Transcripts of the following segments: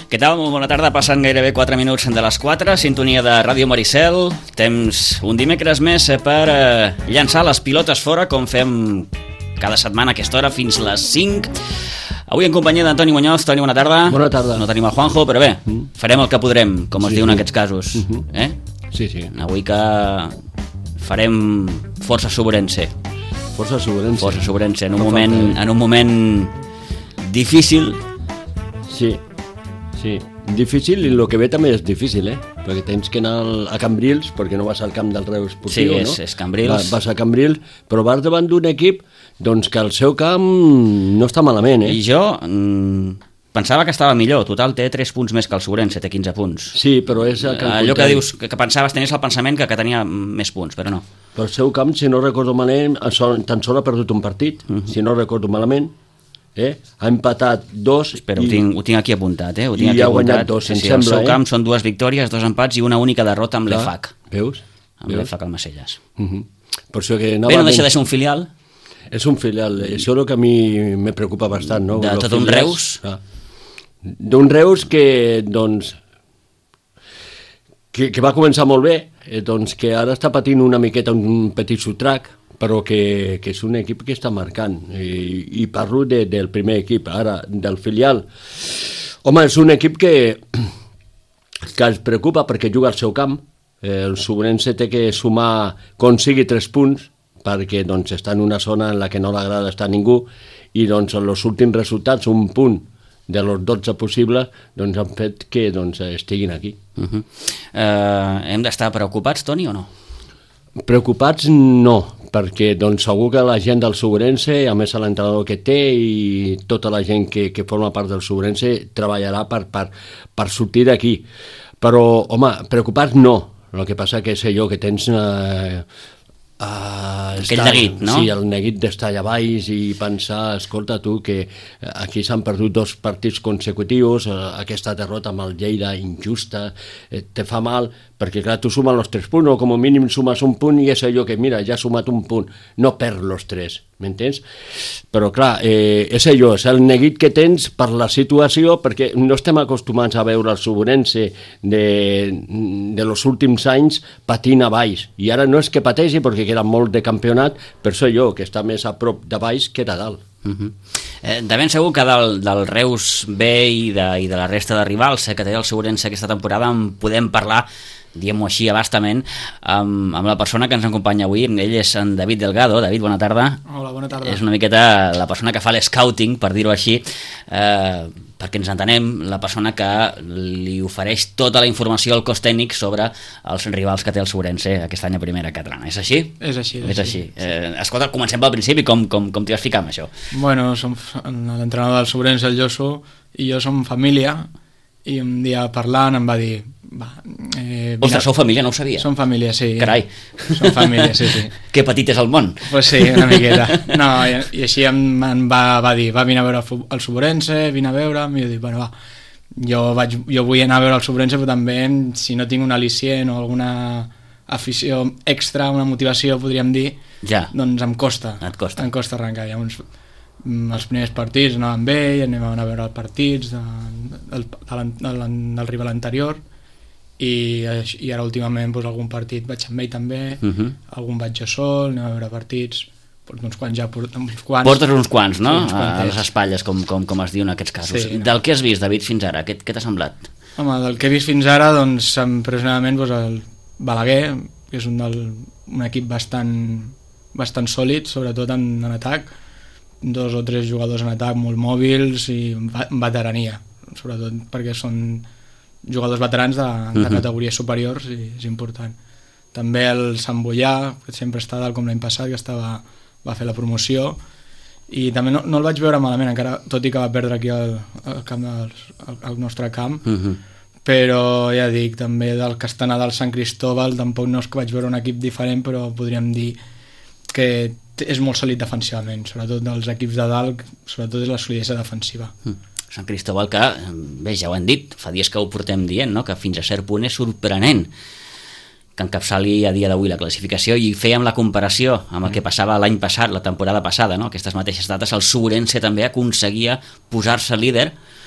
Què tal? Molt bona tarda, passen gairebé 4 minuts de les 4, sintonia de Ràdio Maricel. Temps un dimecres més per llançar les pilotes fora, com fem cada setmana a aquesta hora, fins les 5. Avui en companyia d'Antoni Muñoz. Toni, bona tarda. Bona tarda. No tenim el Juanjo, però bé, farem el que podrem, com es diu en aquests casos. Sí, sí. Avui que farem força Sobrense. Força Sobrense. Força Sobrense, en un moment difícil. Sí. Sí, difícil, i el que ve també és difícil, perquè tens que anar a Cambrils, perquè no vas al camp del Reus Esportiu, no? Sí, és Cambrils. Vas a Cambrils, però vas davant d'un equip doncs, que el seu camp no està malament, I jo pensava que estava millor. Total, té 3 punts més que el Sobrense, té 15 punts. Sí, però és allò que dius, que pensaves, tenies el pensament que tenia més punts, però no. Però el seu camp, si no recordo malament, tan sol ha perdut un partit, si no recordo malament. Ha empatat 2. Espera, ho tinc aquí apuntat, ho tinc i aquí ha apuntat. guanyat 2, sí, el seu camp són 2 victòries, 2 empats i una única derrota amb l'EFAC. Veus? Amb l'EFAC al Macelles. Per això que no deixa de ser un filial. És un filial, això és el que a mi me preocupa bastant, no? De tot un Reus? D'un Reus que, doncs, que va començar molt bé, doncs que ara està patint una miqueta un petit sotrac, però que és un equip que està marcant, i parlo del primer equip, ara del filial. Home, és un equip que es preocupa perquè juga al seu camp. El Sobrense té que sumar, consigui 3 punts, perquè doncs, està en una zona en la que no l'agrada estar ningú, i doncs els últims resultats, un punt de los 12 possibles, doncs han fet que doncs, estiguin aquí. Hem d'estar preocupats, Toni, o no? Preocupats no, perquè doncs, segur que la gent del Sobrense, a més l'entrenador que té i tota la gent que forma part del Sobrense treballarà per sortir d'aquí. Però, home, preocupats no. El que passa que sé jo que tens aquell neguit, no? Sí, el neguit d'estar allà baix i pensar, escolta tu, que aquí s'han perdut 2 partits consecutius, aquesta derrota amb el Lleida injusta, te fa mal, perquè clar, tu sumes els 3 punts, o com a mínim sumes un punt i és allò que, mira, ja has sumat un punt, no perds els 3, m'entens? Però clar, és allò, és el neguit que tens per la situació, perquè no estem acostumats a veure el Sobrense de los últims anys patint a baix, i ara no és que pateixi perquè queda molt de campionat, per això jo, que està més a prop de baix que de dalt. De ben segur que del Reus B i de la resta de rivals que té el Sobrense aquesta temporada en podem parlar, diguem-ho així, abastament, amb la persona que ens acompanya avui. Ell és en David Delgado. David, bona tarda. Hola, bona tarda. És una miqueta la persona que fa l'scouting, per dir-ho així, perquè ens entenem, la persona que li ofereix tota la informació al cos tècnic sobre els rivals que té el Sobrense aquest any a primera catalana. És així? És així. Escolta, comencem pel principi. Com t'hi vas ficar amb això? Bueno, l'entrenador del Sobrense, el Josu, i jo som família, i un dia parlant em va dir... Ostres, sou família, no ho sabia. Som família, sí. Carai. Som família, sí. Que petit és el món. Pues sí, una miqueta. No, i així em va dir, vine a veure el Sobrense, vine a veure'm, i jo dic, bueno, va, jo vull anar a veure el Sobrense, però també, si no tinc un al·licient o alguna afició extra, una motivació, podríem dir, doncs em costa. Et costa. Em costa arrencar. Hi ha els primers partits anàvem bé, i anem a veure els partits del rival anterior, i ara últimament algun partit vaig amb ell també, algun vaig jo sol, anem a veure partits, uns quants. Portes uns quants, no? A les espatlles, com es diu en aquests casos. Sí, Del que has vist, David, fins ara, què t'ha semblat? Home, del que he vist fins ara, doncs, impressionament, el Balaguer, que és un equip bastant sòlid, sobretot en atac, 2 o 3 jugadors en atac molt mòbils i veterania, sobretot perquè són jugadors veterans de categories superiors, i és important. També el Sant Boià, que sempre està dalt com l'any passat, que va fer la promoció, i també no el vaig veure malament, encara, tot i que va perdre aquí al nostre camp, però ja dic, també del Castanà del Sant Cristóbal, tampoc no és que vaig veure un equip diferent, però podríem dir que és molt sòlid defensivament, sobretot dels equips de dalt, sobretot és la solidesa defensiva. Sant Cristóbal, que, bé, ja ho hem dit, fa dies que ho portem dient, no? Que fins a cert punt és sorprenent que encapçali a dia d'avui la classificació, i fèiem la comparació amb el que passava l'any passat, la temporada passada, no? Aquestes mateixes dates, el Sobrense també aconseguia posar-se líder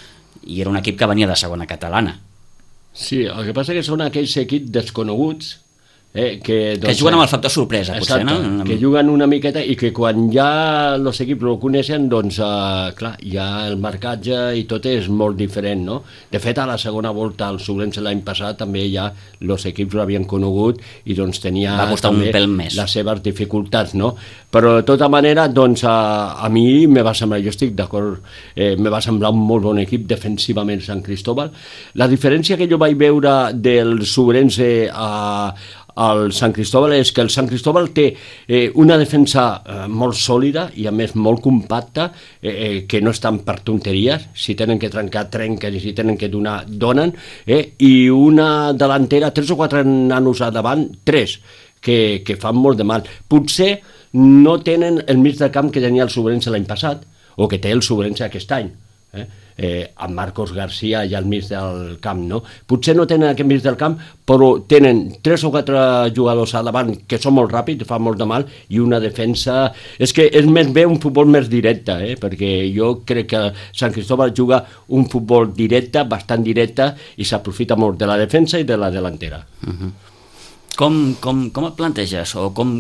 i era un equip que venia de segona catalana. Sí, el que passa que són aquells equips desconeguts que juguen amb el factor sorpresa, potser, exacte, no? Que juguen una miqueta i que quan ja els equips ho coneixen, doncs, clar, ja el marcatge i tot és molt diferent, no? De fet, a la segona volta, al Sobrense l'any passat, també ja els equips l'havien conegut i doncs tenia també un pèl més les seves dificultats, no? Però de tota manera, doncs, a mi me va semblar, jo estic d'acord, me va semblar un molt bon equip defensivament Sant Cristóbal. La diferència que jo vaig veure del Sobrense al Sant Cristóbal és que el Sant Cristóbal té una defensa molt sòlida i a més molt compacta, que no estan per tonteries, si tenen que trencar trenquen i si tenen que donar donen, i una delantera, 3 o 4 nanos a davant, 3 que fan molt de mal. Potser no tenen el mig de camp que tenia el Sobrense l'any passat o que té el Sobrense aquest any, amb Marcos García ja al mig del camp, no? Potser no tenen aquest mig del camp, però tenen 3 o 4 jugadors a davant que són molt ràpids, fan molt de mal, i una defensa... És que és més bé un futbol més directe, perquè jo crec que Sant Cristóbal juga un futbol directe, bastant directe, i s'aprofita molt de la defensa i de la delantera. Com et planteges? O com...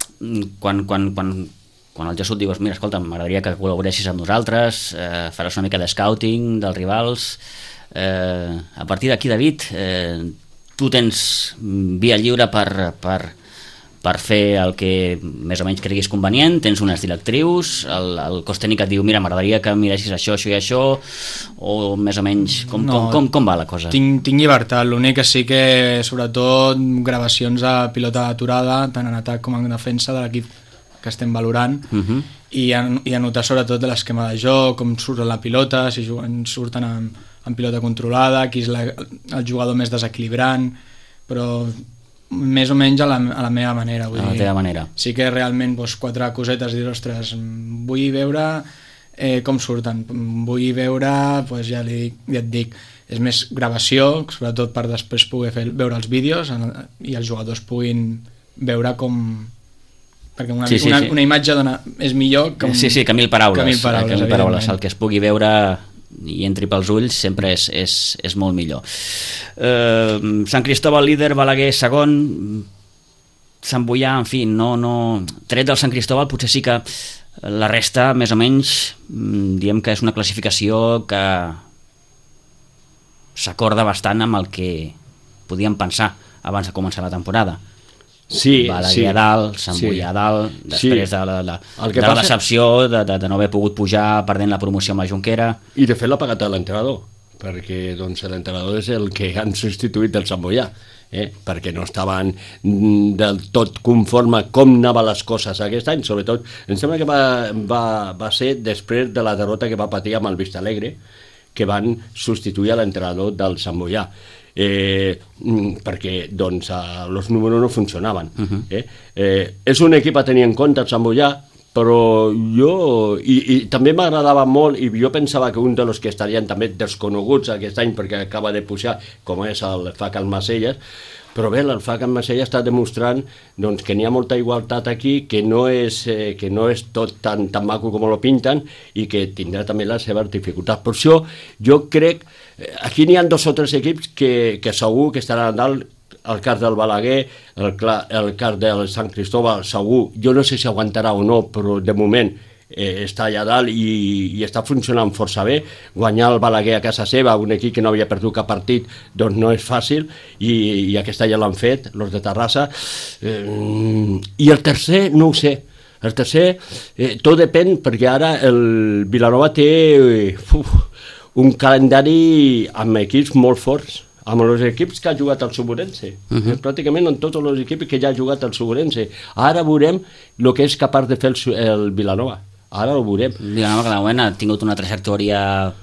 Quan el Jesús dius, mira, escolta, m'agradaria que col·laboressis amb nosaltres, faràs una mica de scouting dels rivals, a partir d'aquí, David, tu tens via lliure per fer el que més o menys creguis convenient, tens unes directrius, el cos tècnic et diu, mira, m'agradaria que miressis això, això i això, o més o menys, com va la cosa? Tinc llibertat, l'únic que sí que, sobretot, gravacions a pilota aturada, tant en atac com en defensa de l'equip que estem valorant, i anotar sobretot l'esquema de joc, com surt la pilota, si surten amb pilota controlada, qui és el jugador més desequilibrant, però més o menys a la meva manera. A la teva manera. Sí que realment 4 cosetes i dir, ostres, vull veure com surten, vull veure, ja et dic, és més gravació, sobretot per després poder veure els vídeos i els jugadors puguin veure com... perquè una imatge és millor que que 1000 paraules. El que es pugui veure i entri pels ulls sempre és molt millor. Sant Cristóbal líder, Balaguer segon, Sant Boià, en fi, no... Tret del Sant Cristóbal, potser sí que la resta, més o menys, diem que és una classificació que s'acorda bastant amb el que podíem pensar abans de començar la temporada. Balaguer a dalt, Sant Boià a dalt, després de la decepció de no haver pogut pujar perdent la promoció amb la Jonquera. I de fet l'ha pagat l'entrenador, perquè l'entrenador és el que han substituït del Sant Boià, perquè no estaven del tot conforme com anaven les coses aquest any. Sobretot, em sembla que va ser després de la derrota que va patir amb el Vistalegre, que van substituir l'entrenador del Sant Boià. Perquè doncs els números no funcionaven. És un equip a tenir en compte, el Sant Boià, però jo i també m'agradava molt, i jo pensava que un dels que estarien també desconeguts aquest any perquè acaba de pujar, com és el FAC Almacelles, però bé, el FAC Almacelles està demostrant doncs, que n'hi ha molta igualtat aquí, que no és tot tan maco com lo pinten, i que tindrà també les seves dificultats. Per això jo crec, aquí n'hi ha 2 o 3 equips que segur que estaran a dalt, el cas del Balaguer, el cas del Sant Cristóbal, segur, jo no sé si aguantarà o no, però de moment està allà dalt i està funcionant força bé. Guanyar el Balaguer a casa seva, un equip que no havia perdut cap partit, doncs no és fàcil, i aquest any ja l'han fet, els de Terrassa. I el tercer, no ho sé. El tercer, tot depèn, perquè ara el Vilanova té un calendari amb equips molt forts, amb els equips que ha jugat el Sobrense, pràcticament amb tots els equips que ja ha jugat el Sobrense. Ara veurem el que és capaç de fer el Vilanova. Ara ho veurem. Vilanova, que de moment ha tingut una trajectòria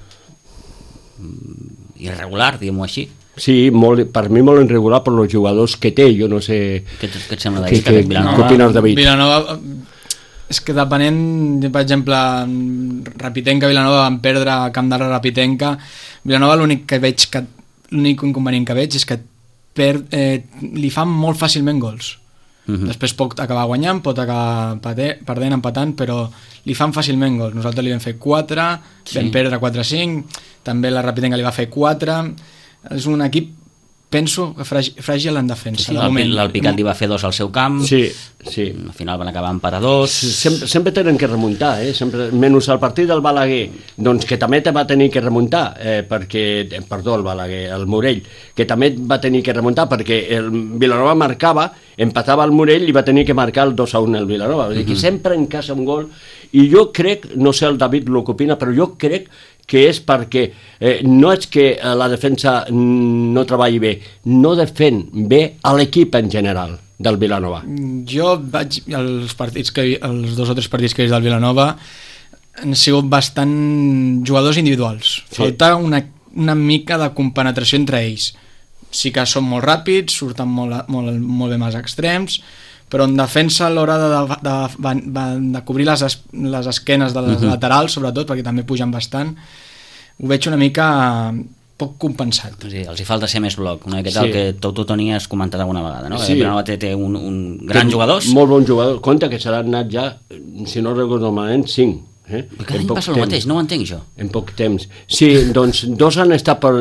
irregular, diguem-ho així. Sí, per mi molt irregular per els jugadors que té, jo no sé... Què et sembla d'ahir, Vilanova? Què opines, David? Vilanova, és que depenent, per exemple, Rapitenca, Vilanova van perdre a Camp de Rapitenca. Vilanova l'únic inconvenient que veig és que li fan molt fàcilment gols. Després pot acabar guanyant, pot acabar perdent, empatant, però li fan fàcilment gols. Nosaltres li vam fer 4, vam perdre 4-5, també la Rapitenca li va fer 4. És un equip, penso, fràgil en defensa. El Picat li va fer 2 al seu camp, al final van acabar empat a 2. Sempre tenen que remuntar, menys el partit del Balaguer, doncs que també va tenir que remuntar, el Balaguer, el Morell, que també va tenir que remuntar perquè el Vilanova marcava, empatava el Morell i va tenir que marcar el 2-1 el Vilanova. Vull dir que sempre en casa un gol, i jo crec, no sé el David el que opina, però jo crec que és perquè no és que la defensa no treballi bé, no defèn bé a l'equip en general del Vilanova. Jo vaig, els 2 o 3 partits que he vist del Vilanova han sigut bastant jugadors individuals. Falta una mica de compenetració entre ells. Sí que són molt ràpids, surten molt bé als extrems, però en defensa a l'hora de cobrir les esquenes de les laterals, sobretot, perquè també pugen bastant, ho veig una mica poc compensat. Sí, els hi falta ser més bloc, una miqueta el que tu, Toni, has comentat alguna vegada, no? Sí. Vilanova té un gran jugadors. Molt bon jugador. Compte que se l'han anat ja, si no recordo malament, 5. Cada any passa el mateix, no ho entenc jo. En poc temps. Sí, doncs 2 han estat per...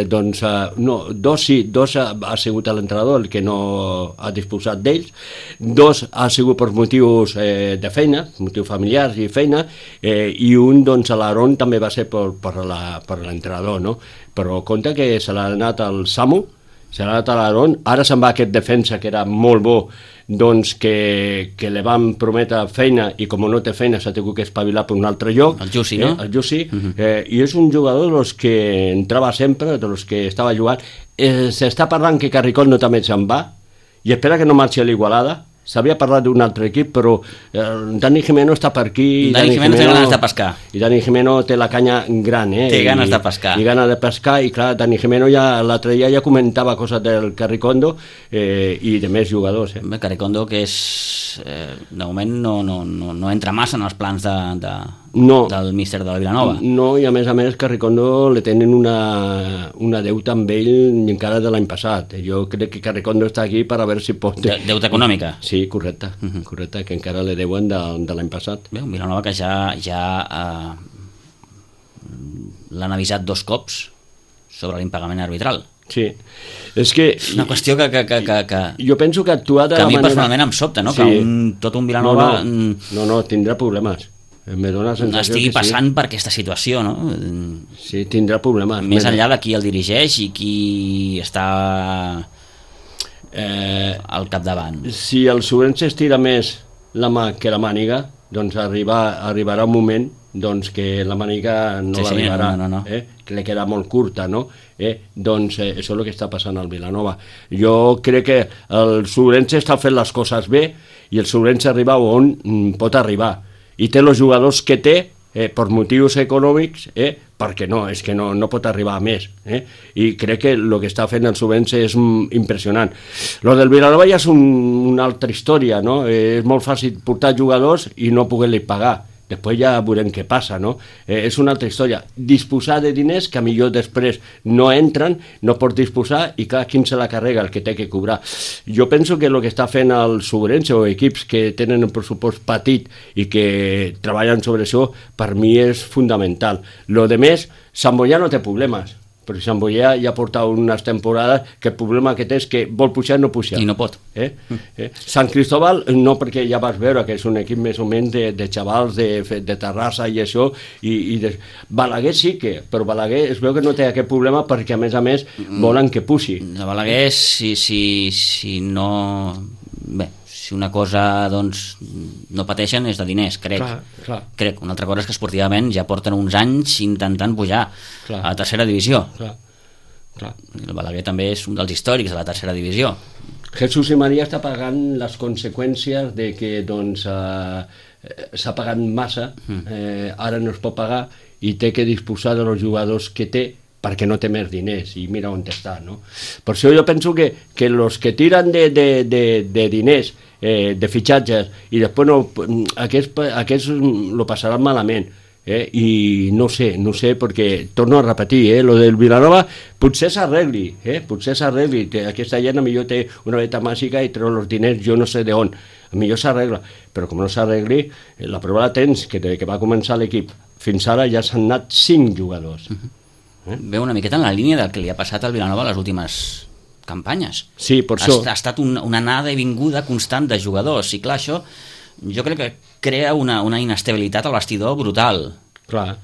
2 ha sigut l'entrenador el que no ha disposat d'ells, 2 ha sigut per motius de feina, motius familiars i feina, i un, doncs, a l'Aaron també va ser per l'entrenador, no? Però compte que se l'ha anat al Samu, se l'ha anat a l'Aaron, ara se'n va aquest defensa que era molt bo, doncs que li van prometre feina i com no té feina s'ha tingut que espavilar per un altre lloc. El Jussi, no? El Jussi, i és un jugador dels que entrava sempre, dels que estava jugant. S'està parlant que Carricondo també se'n va i espera que no marxi a l'Igualada. S'havia parlat d'un altre equip, però Dani Jimeno està per aquí. Dani Jimeno té ganes de pescar. I Dani Jimeno té la canya gran, Té ganes de pescar. I ganes de pescar, i clar, Dani Jimeno l'altre dia ja comentava coses del Carricondo i de més jugadors. Carricondo, que és de moment no entra massa en els plans del míster de la Vilanova. No, i a més Carricondo li tenen una deuta amb ell encara de l'any passat. Jo crec que Carricondo està aquí per a veure si pot... Deuta econòmica? Sí, correcte, que encara li deuen de l'any passat. Bé, un Vilanova que ja l'han avisat 2 cops sobre l'impagament arbitral. Sí, és que... És una qüestió que jo penso que actuar de la manera... Que a mi personalment em sobta, no? Sí. Que tot un Vilanova... No, tindrà problemes. Estigui passant per aquesta situació, no? Sí, tindrà problemes. Més enllà de qui el dirigeix i qui està al capdavant. Si el Sobrense estira més la mà que la màniga, doncs arribarà un moment doncs que la màniga no l'arribarà, que li queda molt curta, no? Doncs això és el que està passant al Vilanova. Jo crec que el Sobrense està fent les coses bé i el Sobrense arriba on pot arribar i té els jugadors que té per motius econòmics, perquè és que no pot arribar a més, i crec que el que està fent el Sobrense és impressionant. Lo del Vilanova ja és una altra història, no? És molt fàcil portar jugadors i no poder-li pagar. Després ja veurem què passa, no? És una altra història. Disposar de diners que millor després no entren, no pots disposar i clar, quin se la carrega el que té que cobrar. Jo penso que el que està fent el Sobrense o equips que tenen un pressupost petit i que treballen sobre això, per mi és fundamental. Lo de més, Sant Boià no té problemes, perquè Sant Boià ja porta unes temporades que el problema que té és que vol pujar i no puja. I no pot. Sant Cristóbal no, perquè ja vas veure que és un equip més o menys de xavals de Terrassa i això, Balaguer sí que, però Balaguer es veu que no té aquest problema perquè a més volen que pugi. Balaguer, si no... Bé, si una cosa doncs no pateixen és de diners, crec. Crec. Una altra cosa és que esportivament ja porten uns anys intentant pujar a la tercera divisió. El Balaguer també és un dels històrics de la tercera divisió. Jesús i Maria està pagant les conseqüències de que doncs s'ha pagat massa, ara no es pot pagar i té que disposar dels jugadors que té perquè no té més diners, i mira on està, no? Per això jo penso que els que tiren de diners, de fitxatges, i després aquests lo passaran malament. I no sé, perquè torno a repetir, lo del Vilanova potser s'arregli, aquesta gent millor té una veta màgica i treu els diners, jo no sé d'on, millor s'arregla, però com no s'arregli, la prova la tens, que des que va començar l'equip fins ara ja s'han anat 5 jugadors. Ve una miqueta en la línia del que li ha passat al Vilanova les últimes campanyes. Sí, per això. Ha estat una anada i vinguda constant de jugadors, i clar, això jo crec que crea una inestabilitat al vestidor brutal. Clar.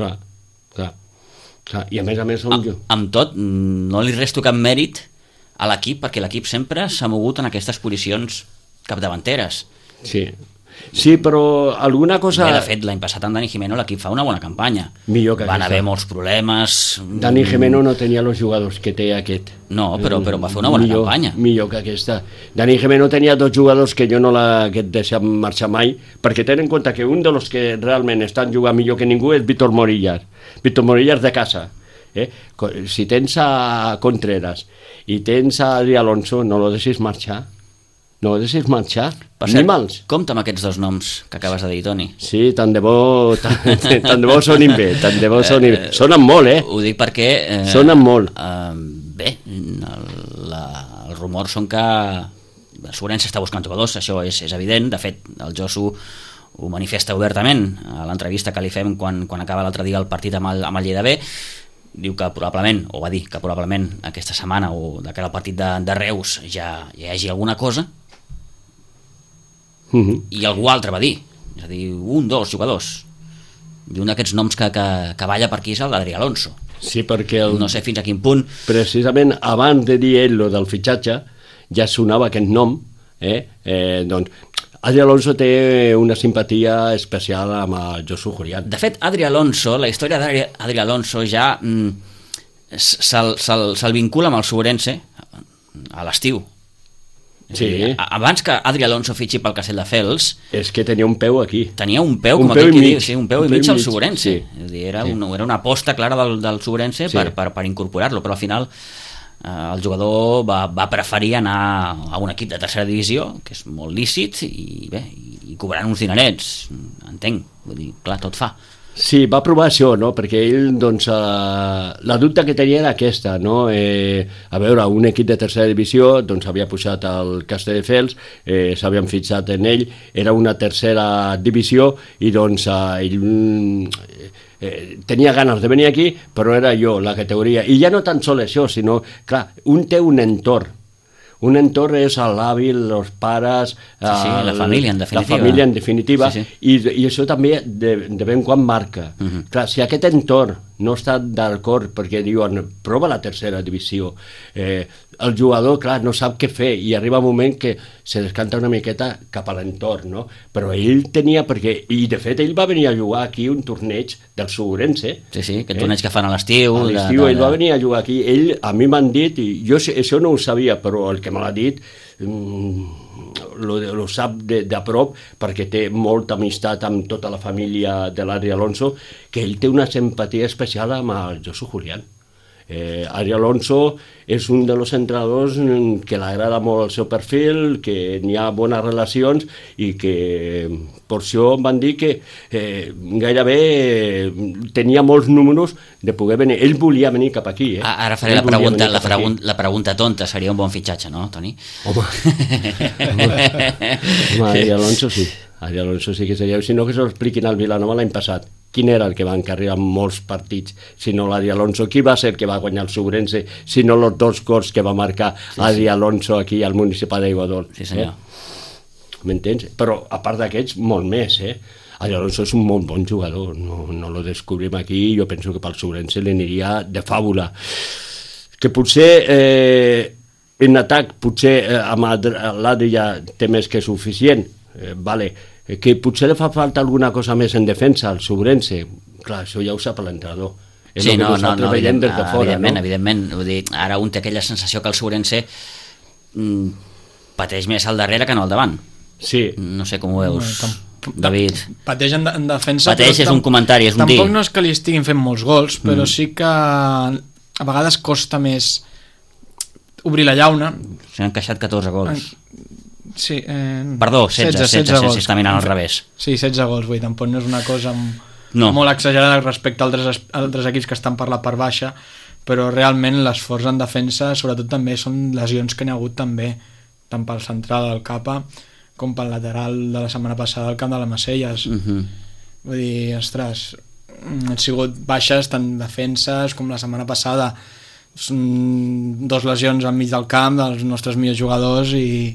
I a més amb tot, no li resto cap mèrit a l'equip, perquè l'equip sempre s'ha mogut en aquestes posicions capdavanteres. Sí, però alguna cosa... Bé, de fet, l'any passat amb Dani Jimeno l'equip fa una bona campanya. Van haver molts problemes. Dani Jimeno no tenia els jugadors que té aquest. No, però va fer una bona campanya. Millor que aquesta. Dani Jimeno tenia 2 jugadors que jo no que et deixem marxar mai, perquè ten en compte que un dels que realment estan jugant millor que ningú és Víctor Morillas. Víctor Morillas de casa. Si tens a Contreras i tens a Adri Alonso, no lo deixis marxar. No ho deixis marxar, ni mals. Compte amb aquests 2 noms que acabes de dir, Toni. Sí, tant de bo sonin bé, sonen molt, Ho dic perquè... Sonen molt. Bé, els rumors són que el Sobrense està buscant jugadors, això és evident. De fet, el Josu ho manifesta obertament a l'entrevista que li fem quan acaba l'altre dia el partit amb el Lleida B. Diu que probablement, o va dir que probablement aquesta setmana o de cara al partit de Reus ja hi hagi alguna cosa. I algú altre va dir, és a dir, 1-2 jugadors, i un d'aquests noms que balla per aquí és el d'Adri Alonso. Sí, perquè no sé fins a quin punt, precisament abans de dir ell lo del fitxatge ja sonava aquest nom, doncs Adri Alonso té una simpatia especial amb el Josu Julián. De fet, Adri Alonso, la història d'Adri Alonso ja se'l vincula amb el Sobrense a l'estiu. Sí. Abans que Adri Alonso fitxi pel Castell de Fels, és que tenia un peu aquí. Tenia un peu, com aquell que diu, sí, un peu i mig al Sobrense. Sí. Era una aposta clara del Sobrense per incorporar-lo, però al final el jugador va preferir anar a un equip de tercera divisió, que és molt lícit, i cobrant uns dinerets, entenc, vull dir, clar, tot fa. Sí, va provar això, no? Perquè ell, doncs, la dubte que tenia era aquesta, no? A veure, un equip de tercera divisió, doncs, havia pujat al Castelldefels, s'havien fixat en ell, era una tercera divisió, i doncs ell tenia ganes de venir aquí, però era jo, la categoria. I ja no tan sol això, sinó, clar, un té un entorn. Un entorn és l'avi, els pares... la família, en definitiva. La família, en definitiva, sí. I això també de ben quan marca. Clar, si aquest entorn no està d'acord perquè diuen prova la tercera divisió, el jugador, clar, no sap què fer i arriba un moment que se descanta una miqueta cap a l'entorn, no? Però ell tenia, i de fet ell va venir a jugar aquí un torneig del Sobrense. Sí, aquest torneig que fan a l'estiu. A l'estiu ell va venir a jugar aquí. Ell, a mi m'han dit, i jo això no ho sabia, però el que me l'ha dit lo sap de prop, perquè té molta amistat amb tota la família de l'Adri Alonso, que ell té una simpatia especial amb el Josu Julián. Adri Alonso és un dels entrenadors que l'agrada molt el seu perfil, que n'hi ha bones relacions i que per això em van dir que gairebé tenia molts números de poder venir. Ell volia venir cap aquí. Ara faré la pregunta tonta. Seria un bon fitxatge, no, Toni? Home, Adri Alonso sí. Adri Alonso sí que seria, si no que s'ho expliquin al Vilanova l'any passat. Quin era el que va encarregar molts partits, si no l'Adri Alonso? Qui va ser el que va guanyar el Sobrense, si no els 2 gols que va marcar Adri Alonso aquí al Municipal d'Aiguadol? Sí, senyor. M'entens? Però a part d'aquests, molt més, Adri Alonso és un molt bon jugador, no lo descobrim aquí, jo penso que pel Sobrense li aniria de fàbula. Que potser en atac, potser amb l'Adri ja té més que suficient, vale, que potser li fa falta alguna cosa més en defensa al Sobrense. Clar, això ja ho sap l'entrenador. Sí, evidentment. Vull dir, ara un té aquella sensació que el Sobrense pateix més al darrere que no al davant. Sí. No sé com ho veus, David. Pateix en defensa. Pateix és un comentari, és un dir. Tampoc no és que li estiguin fent molts gols, però sí que a vegades costa més obrir la llauna. S'han encaixat 14 gols. Sí, perdó, 16 si està mirant al revés. Sí, 16 gols, vull dir, tampoc no és una cosa molt exagerada respecte a altres equips que estan per la part baixa, però realment l'esforç en defensa sobretot també són lesions que n'hi ha hagut també, tant pel central del Capa com pel lateral de la setmana passada al camp de la Macelles. Vull dir, ostres, han sigut baixes tant defenses com la setmana passada, són 2 lesions enmig del camp dels nostres millors jugadors i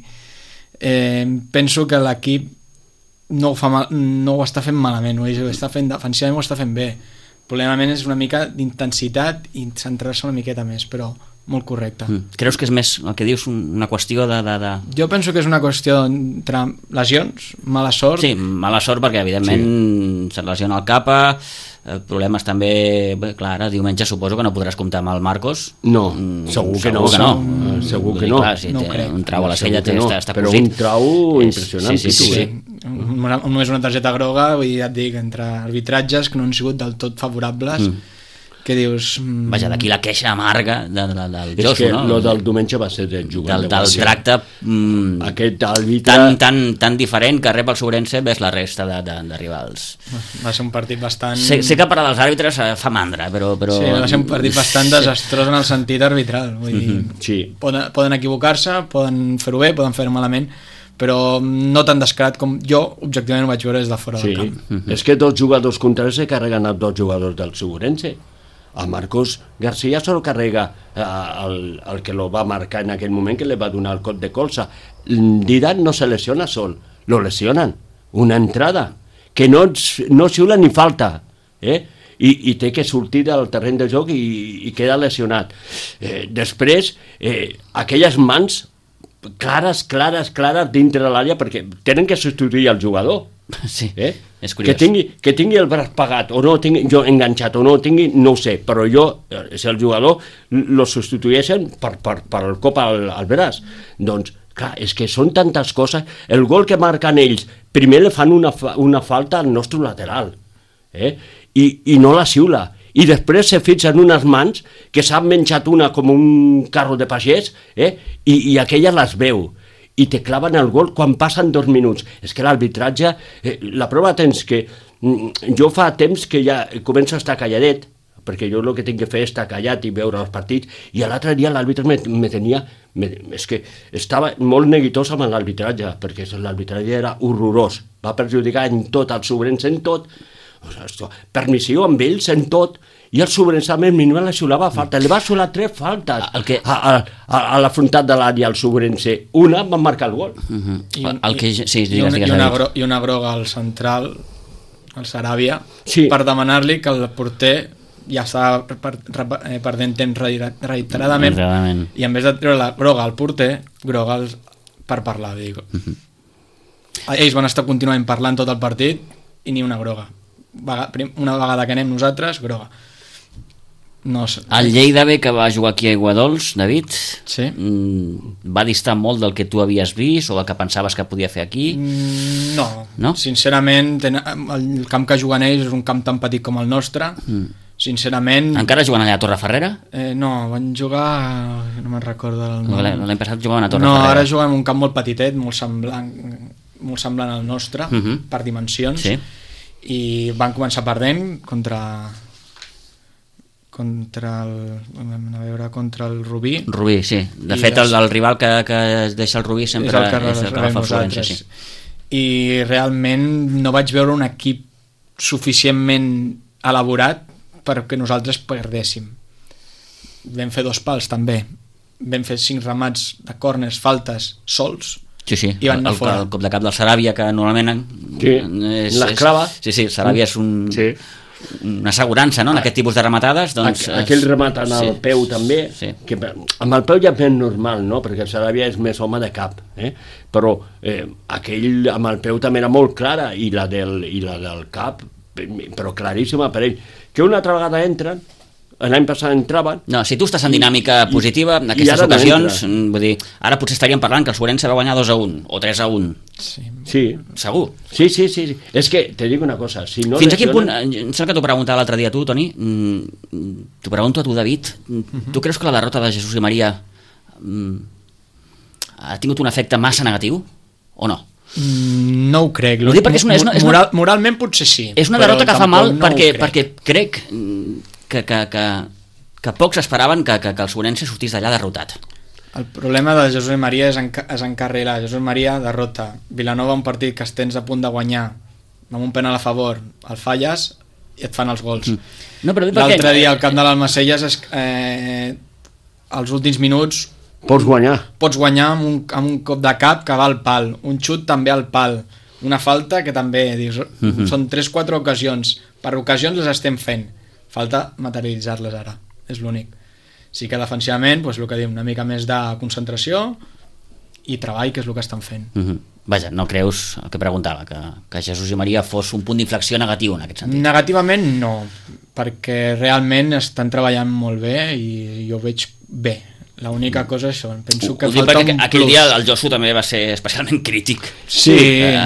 penso que l'equip no ho està fent malament, defensivament ho està fent bé. El problema és una mica d'intensitat i centrar-se una miqueta més, però molt correcte. Creus que és més el que dius una qüestió de... Jo penso que és una qüestió entre lesions, mala sort... Sí, mala sort perquè evidentment se lesiona el Capa, problemes també... Bé, clar, ara diumenge suposo que no podràs comptar amb el Marcos. No, segur que no. Segur que no. Clar, si no té un trau a la cella està però cosit. Un trau impressionant. Sí. Només una targeta groga, vull dir, ja et dic, entre arbitratges que no han sigut del tot favorables, que dius... Vaja, d'aquí la queixa amarga del Josu, és que no? Lo del diumenge va ser del jugador. Del tracte aquest àrbitre... tan diferent que rep el Sobrense ves la resta de rivals. Va ser un partit bastant... Sé que parlar dels àrbitres fa mandra, però... Sí, va ser un partit bastant desastrós en el sentit arbitral. Vull dir, sí. Poden equivocar-se, poden fer-ho bé, poden fer-ho malament, però no tan descarat com jo objectivament ho vaig veure des de fora del camp. És que 2 jugadors contraris se carreguen els 2 jugadors del Segurense. El Marcos García solo carrega el que lo va marcar en aquell moment, que le va donar el cop de colza. Didac no se lesiona sol, lo lesionan. Una entrada que no xiula ni falta, i té que sortir del terreny de joc i queda lesionat. Després, aquelles mans clares dintre de l'àrea, perquè tenen que substituir el jugador. Sí, és curiós. Que tingui el braç pagat o no tingui jo enganxat o no tingui, no ho sé, però jo, si el jugador lo substitueixen per el cop al braç, doncs clar, és que són tantes coses. El gol que marquen ells, primer li fan una falta al nostre lateral, i no la xiula, i després se fixen unes mans que s'han menjat una com un carro de pagès, i aquella les veu i te claven el gol quan passen 2 minuts. És que l'arbitratge, la prova tens que jo fa temps que ja començo a estar calladet, perquè jo el que tinc que fer és estar callat i veure els partits, i l'altre dia l'àrbitre me tenia... És que estava molt neguitós amb l'arbitratge, perquè l'arbitratge era horrorós, va perjudicar en tot, el Sobrense en tot, permissió amb ells en tot, i el Sobrense a més mínim la xiulava falta, li va xiular 3 faltes a la frontat de l'àrea al Sobrense, una van marcar el gol. I una groga al central, al Saràbia, per demanar-li que el porter ja estava perdent temps reiteradament, i en vez de treure la groga al porter, groga per parlar, dic. Ells van estar contínuament parlant tot el partit i ni una groga. Una vegada que anem nosaltres, groga. No sé. El Lleida B, que va jugar aquí a Aiguadols, David, sí. Va distar molt del que tu havies vist o del que pensaves que podia fer aquí? No? Sincerament, el camp que juguen ells és un camp tan petit com el nostre. Sincerament... Encara juguen allà a Torreferrera? No, van jugar... No me'n recordo el nom. L'any passat jugaven a Torreferrera. No, ara juguen en un camp molt petitet, molt semblant al nostre, per dimensions, sí. I van començar perdent contra el Rubí. Rubí, sí. De fet, el rival que es deixa el Rubí sempre és el que fa Florència, sí. I realment no vaig veure un equip suficientment elaborat perquè nosaltres perdéssim. Vam fer 2 pals també, vam fer 5 remats de córners, faltes, sols. Sí, i van anar fora. El cop de cap del Saràbia, que normalment l'esclava. Sí, el Saràbia és una assegurança, no?, en aquest tipus de rematades. Doncs, aquell remat en el peu també, que amb el peu ja és normal, no?, perquè el Saràbia és més home de cap, però aquell amb el peu també era molt clara, i la del cap, però claríssima per ell, que una altra vegada entren, l'any passat entraven... No, si tu estàs en dinàmica positiva en aquestes ocasions, vull dir, ara potser estaríem parlant que el Sobrense va guanyar 2-1 o 3-1. Sí. Segur. Sí. És que, te dic una cosa, si no... Fins a quin punt, em sembla que t'ho preguntava l'altre dia tu, Toni, t'ho pregunto a tu, David, tu creus que la derrota de Jesús i Maria ha tingut un efecte massa negatiu o no? No ho crec. Ho dic perquè és una... Moralment potser sí. És una derrota que fa mal perquè crec que pocs esperaven que el Sobrense sortís d'allà derrotat. El problema de Jesús Maria és encarrilar. Jesús Maria derrota Vilanova, un partit que tens a punt de guanyar amb un penal a favor, el falles i et fan els gols. No, l'altre dia al camp de l'Almacelles als últims minuts pots guanyar amb un cop de cap que va al pal, un xut també al pal, una falta que també dius, són 3-4 ocasions, per ocasions les estem fent, falta materialitzar-les ara, és l'únic. Sí que defensivament, doncs el que diu, una mica més de concentració i treball, que és el que estan fent. Vaja, no creus, el que preguntava, que Jesús i Maria fos un punt d'inflexió negatiu en aquest sentit? Negativament no, perquè realment estan treballant molt bé i jo ho veig bé. L'única cosa és això, penso que falta un plus. Aquell dia el Josu també va ser especialment crític. Sí,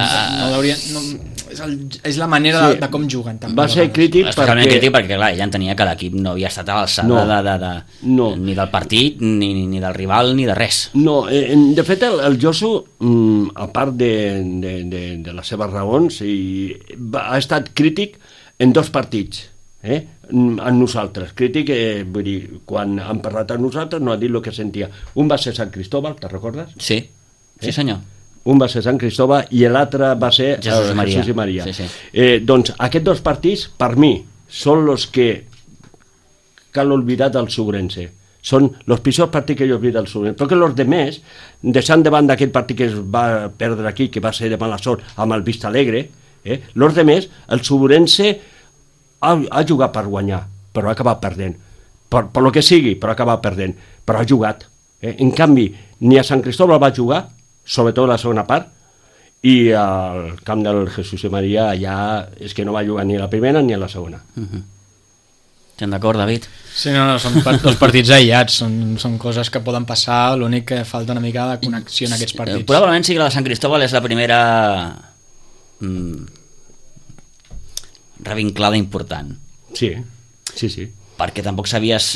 és la manera de com juguen també. Va ser crític crític perquè clar, ja entenia que l'equip no havia estat a l'alçada ni del partit, ni del rival, ni de res. No, de fet el Josu, a part de les seves raons, ha estat crític en 2 partits, en nosaltres, crític, vull dir, quan han parlat amb nosaltres no ha dit el que sentia. Un va ser Sant Cristóbal, te'n recordes? Sí, senyor. Un va ser Sant Cristóbal i l'altre va ser Jesús i Maria. Sí. Doncs aquests 2 partits, per mi, són els que cal oblidar del Sobrense. Són els pitjors partits que jo he vist del Sobrense. Perquè els demés, deixant de banda aquell partit que es va perdre aquí, que va ser de mala sort amb el Vista Alegre, els demés, el Sobrense ha jugat per guanyar, però ha acabat perdent. Per lo que sigui, però ha acabat perdent. Però ha jugat. En canvi, ni a Sant Cristóbal va jugar, sobretot la segona part, i al camp del Jesús i Maria ja és que no va jugar ni a la primera ni a la segona. Estem d'acord, David? Sí, no, són dos partits aïllats, són coses que poden passar, l'únic que falta una mica de connexió en aquests partits. Probablement sí que la de Sant Cristóbal és la primera revinclada important. Sí. Perquè tampoc sabies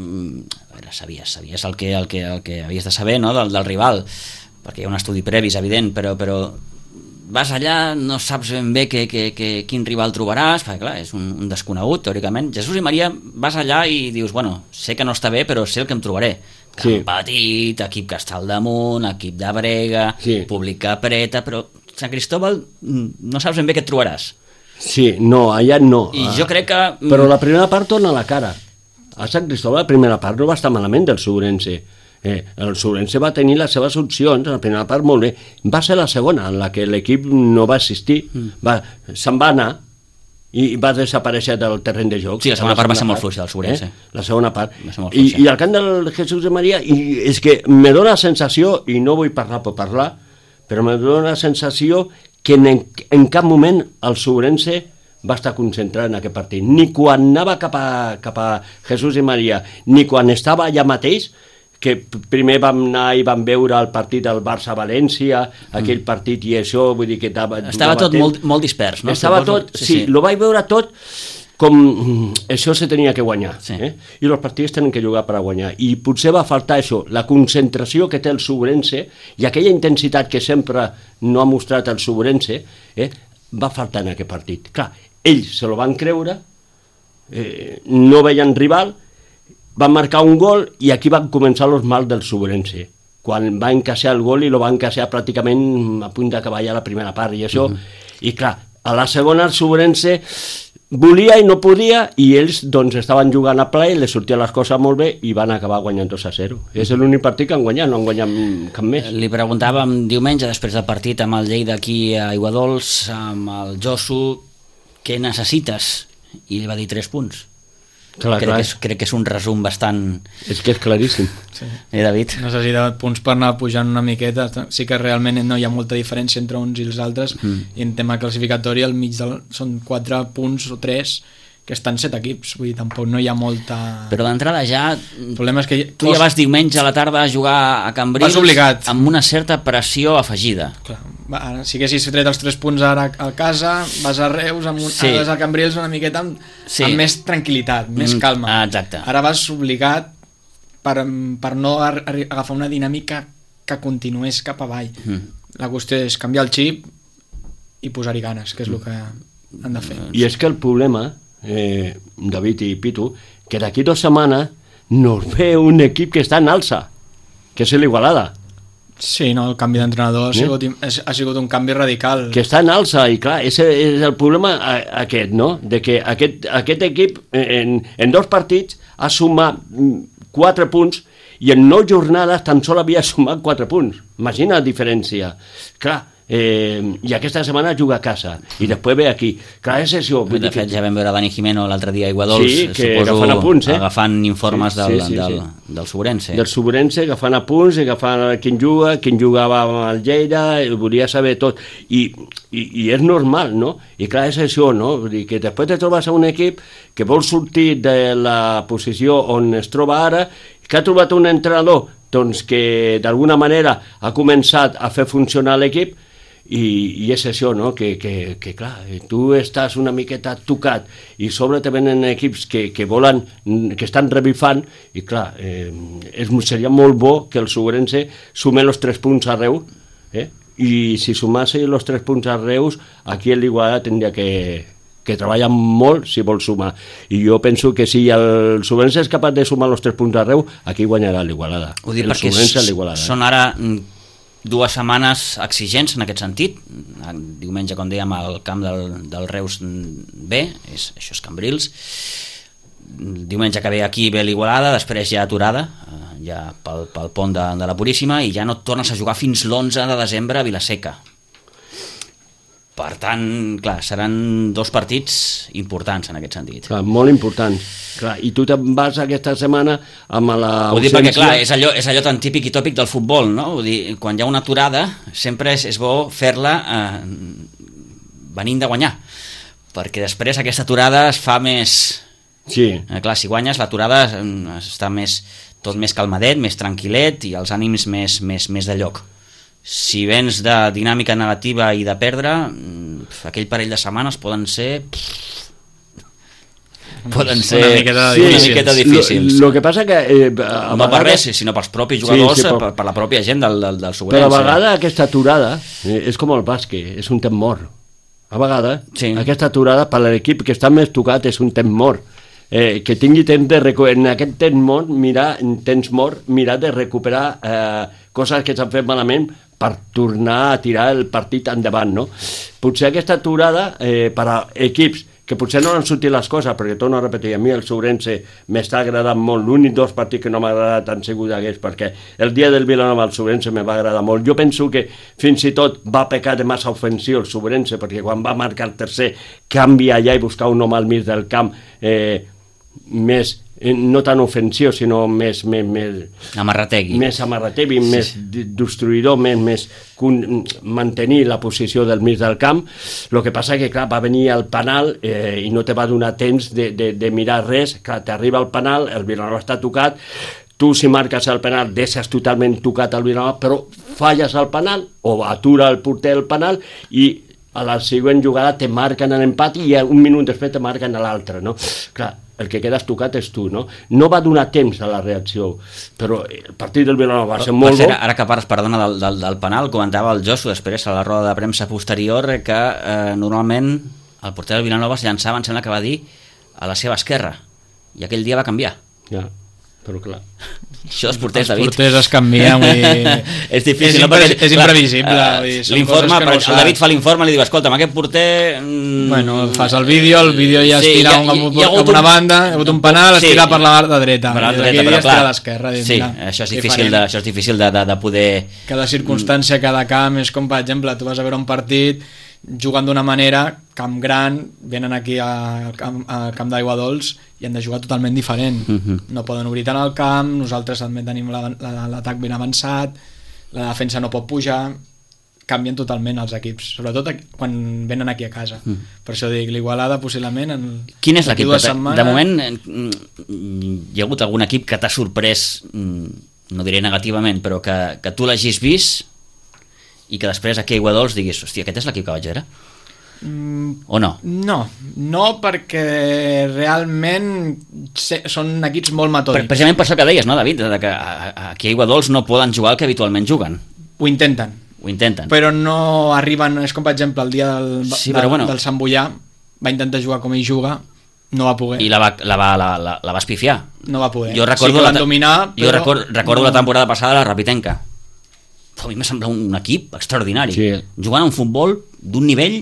el que havies de saber, no? del rival, perquè hi ha un estudi previ, és evident, però vas allà, no saps ben bé quin rival trobaràs, perquè clar, és un desconegut teòricament. Jesús i Maria, vas allà i dius, bueno, sé que no està bé, però sé el que em trobaré. Camp petit, equip que està al damunt, equip de brega, públic que apreta, però Sant Cristóbal no saps ben bé què et trobaràs. Sí, no, allà no. I jo crec que... Però la primera part torna a la cara. A Sant Cristóbal la primera part no va estar malament del Sobrense. El Sobrense va tenir les seves opcions, la primera part molt bé. Va ser la segona, en la que l'equip no va assistir, se'n va anar i va desaparèixer del terreny de joc. Sí, la segona part va ser molt fluixa del Sobrense. La segona part. I al camp del Jesús de Maria, i és que me dóna la sensació, i no vull parlar per parlar, però me dóna la sensació que en cap moment el Sobrense va estar concentrat en aquest partit. Ni quan anava cap a Jesús i Maria, ni quan estava allà mateix, que primer vam anar i vam veure el partit del Barça-València, aquell partit i això, vull dir que estava tot molt dispers, no? Estava tot, sí, lo vaig veure tot com això se tenia que guanyar, i els partits tenen que jugar per a guanyar, i potser va faltar això, la concentració que té el Sobrense i aquella intensitat que sempre no ha mostrat el Sobrense, va faltar en aquest partit. Clar, ells se lo van creure, no veien rival, van marcar un gol i aquí van començar els mals del Sobrense, quan va encaixar el gol i lo va encaixar pràcticament a punt d'acabar ja la primera part i això, i clar, a la segona el Sobrense volia i no podia, i ells doncs estaven jugant a ple, les sortien les coses molt bé i van acabar guanyant 2-0. És l'únic partit que han guanyat, no han guanyat cap més. Li preguntàvem diumenge, després del partit amb el Lleida aquí a Aiguadols, amb el Josu, què necessites? I li va dir 3 punts. Crec que és un resum bastant... És que és claríssim. Sí. David? Necessita punts per anar pujant una miqueta. Sí que realment no hi ha molta diferència entre uns i els altres, i en tema classificatori al mig són 4 punts o 3 que estan 7 equips, vull dir, tampoc no hi ha molta... Però d'entrada ja... El problema és que... Tu ja vas diumenge a la tarda a jugar a Cambrils... Vas obligat. Amb una certa pressió afegida. Clar, ara, si haguessis tret els 3 punts ara a casa, vas a Reus, vas a Cambrils una miqueta amb més tranquil·litat, més calma. Exacte. Ara vas obligat per no agafar una dinàmica que continués cap avall. La qüestió és canviar el xip i posar-hi ganes, que és el que han de fer. I és que el problema, David i Pitu, que d'aquí 2 setmanes nos ve un equip que està en alça, que és l'Igualada. Sí, no, el canvi d'entrenador ha sigut un canvi radical. Que està en alça, i clar, és el problema aquest, no? De que aquest equip en 2 partits ha sumat 4 punts i en 9 jornades tan sol havia sumat 4 punts. Imagina la diferència. Clar, i aquesta setmana juga a casa i després ve aquí. Clar, és això. De fet, ja vam veure Dani Jimeno l'altre dia a Iguadols, sí, que agafant apunts, agafant informes del Suburense. Del Suburense, agafant apunts, agafant qui jugava al Lleida, volia saber tot. I és normal, no? I clar, és això, no? Vull dir que després te trobes a un equip que vol sortir de la posició on es troba ara, que ha trobat un entrenador doncs, que d'alguna manera ha començat a fer funcionar l'equip. I és això, no? Que clar, tu estàs una miqueta tocat i sobre te venen equips que volen, que estan revifant, i clar, seria molt bo que el Suburense sume els 3 punts a Reus, i si sumase els 3 punts a Reus, aquí l'Igualada tindria que treballa molt si vol sumar, i jo penso que si el Suburense és capaç de sumar els 3 punts a Reus, aquí guanyarà l'Igualada. Ho dic perquè són ara 2 setmanes exigents en aquest sentit. Diumenge, com dèiem, al camp del Reus B, això és Cambrils. Diumenge que ve aquí ve l'Igualada, després ja aturada, ja pel pont de la Puríssima, i ja no tornes a jugar fins l'11 de desembre a Vilaseca. Per tant, clar, seran 2 partits importants en aquest sentit. Clar, molt importants. Clar, i tu te'n vas aquesta setmana amb la... Ho dic perquè, clar, és allò tan típic i tòpic del futbol, no? Vull dir, quan hi ha una aturada, sempre és bo fer-la venint de guanyar, perquè després aquesta aturada es fa més... Sí. Clar, si guanyes, l'aturada està tot més calmadet, més tranquil·let, i els ànims més de lloc. Si vens de dinàmica negativa i de perdre, aquell parell de setmanes poden ser una miqueta difícils. Lo que passa que no per res, sinó pels propis jugadors, per la pròpia gent del Suburense. Però a vegades aquesta aturada és com el bàsquet, és un temps mort. A vegades aquesta aturada per l'equip que està més tocat és un temps mort. Que tingui temps en aquest temps mort mirar de recuperar coses que s'han fet malament per tornar a tirar el partit endavant, no? Potser aquesta aturada per a equips que potser no han sortit les coses, perquè torno a repetir, a mi el Suburense m'està agradant molt. L'únic 2 partits que no m'ha agradat tan segur d'hagués, perquè el dia del Vilanova el Suburense me va agradar molt. Jo penso que fins i tot va pecar de massa ofensiu el Suburense, perquè quan va marcar el tercer canvia allà i buscar un home al mig del camp més, no tan ofensiu, sinó més amarrategui, més destruïdor, més mantenir la posició del mig del camp. El que passa que, clar, va venir el penal i no te va donar temps de mirar res. Clar, t'arriba el penal, el Vilanova està tocat, tu si marques el penal deixes totalment tocat el Vilanova, però falles el penal o atura el porter el penal i a la següent jugada te marquen l'empat i un minut després te marquen l'altre, no? Clar, el que quedes tocat és tu, no? No va donar temps a la reacció, però el partit del Vilanova va ser molt bo. Ara que parles, perdona, del penal, comentava el Josu després a la roda de premsa posterior que normalment el porter del Vilanova es llançava, em sembla que va dir, a la seva esquerra, i aquell dia va canviar. Ja, però clar. Això dels porters, David. Els porters es canvien, vull dir... és difícil, és imprevisible. L'informe, el David fa l'informe i li diu, escolta, amb aquest porter... Bueno, fas el vídeo ja es tira cap una banda, hi ha hagut un penal, es tira per la part de dreta. Per la dreta, però clar... Sí, això és difícil de poder... Cada circumstància, cada camp, és com, per exemple, tu vas a veure un partit jugant d'una manera, camp gran, venen aquí al camp d'Aigua Dols i han de jugar totalment diferent. No poden obrir tant el camp, nosaltres també tenim l'atac ben avançat, la defensa no pot pujar, canvien totalment els equips, sobretot quan venen aquí a casa. Per això dic, l'Igualada possiblement... Quin és l'equip? De moment hi ha hagut algun equip que t'ha sorprès, no diré negativament, però que tu l'hagis vist i que després aquí a Iguadols diguis, hòstia, aquest és l'equip que vaig veure? O no? No, perquè realment són equips molt metòdics. Precisament per això que deies, no, David? Que aquí a Iguadols no poden jugar el que habitualment juguen. Ho intenten. Ho intenten. Però no arriben, és com per exemple el dia del Sant Boià, va intentar jugar com ell juga, no va poder. I la va espifiar. No va poder. Jo recordo, sí dominar, però recordo la temporada passada la Rapitenca. A mi m'ha semblat un equip extraordinari. Sí. Jugant a un futbol d'un nivell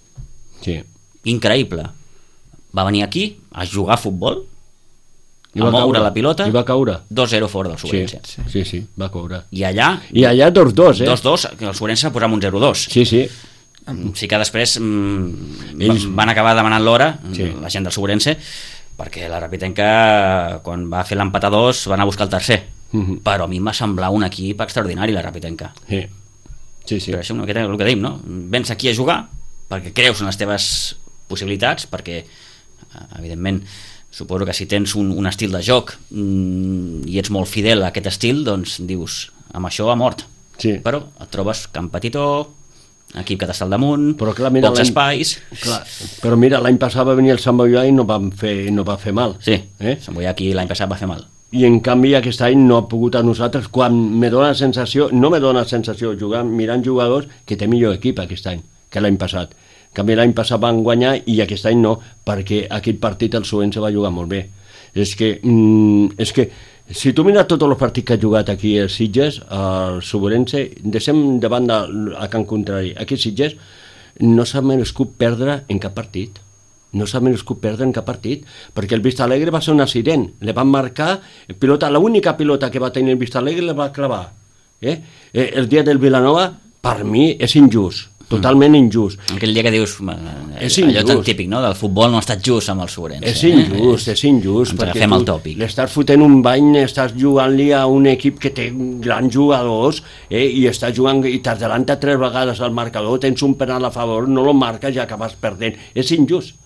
increïble. Va venir aquí a jugar a futbol, a moure la pilota, i va caure 2-0 fora del Sobrense. Sí, va caure. I allà 2-2, 2-2, el Sobrense va posar un 0-2. Sí. Sí que després van acabar demanant l'hora, la gent del Sobrense, perquè la Rapitenca, quan va fer l'empat a 2, va anar a buscar el tercer. Però a mi m'ha semblat un equip extraordinari, la Rapitenca. Sí. Però això és el que dèiem, no? Vens aquí a jugar perquè creus en les teves possibilitats, perquè evidentment suposo que si tens un estil de joc i ets molt fidel a aquest estil, doncs dius, amb això ha mort. Però et trobes camp petitó, equip que t'està al damunt, pocs espais. Clar, però mira, l'any passat va venir el Sant Boià i no va fer mal. Sí, Sant Boià aquí l'any passat va fer mal. I en canvi aquest any no ha pogut a nosaltres, quan no me dona la sensació mirant jugadors que té millor equip aquest any que l'any passat. En canvi l'any passat van guanyar i aquest any no, perquè aquest partit el Sobrense va jugar molt bé. És que si tu mires tots els partits que ha jugat aquí a Sitges, el Sobrense, deixem de banda a Can Contrari, aquí a Sitges no s'ha merescut perdre en cap partit. Perquè el Vistalegre va ser un accident, le van marcar l'única pilota que va tenir el Vistalegre la va clavar. El dia del Vilanova per mi és injust, totalment injust. Aquell dia que dius allò tan típic, no? Del futbol no ha estat just amb el Sobrense. És injust ens agafem el tòpic. L'estàs fotent un bany, estàs jugant-li a un equip que té grans jugadors i estàs jugant i t'adelanta 3 vegades al marcador, tens un penal a favor, no lo marques i acabes perdent. És injust.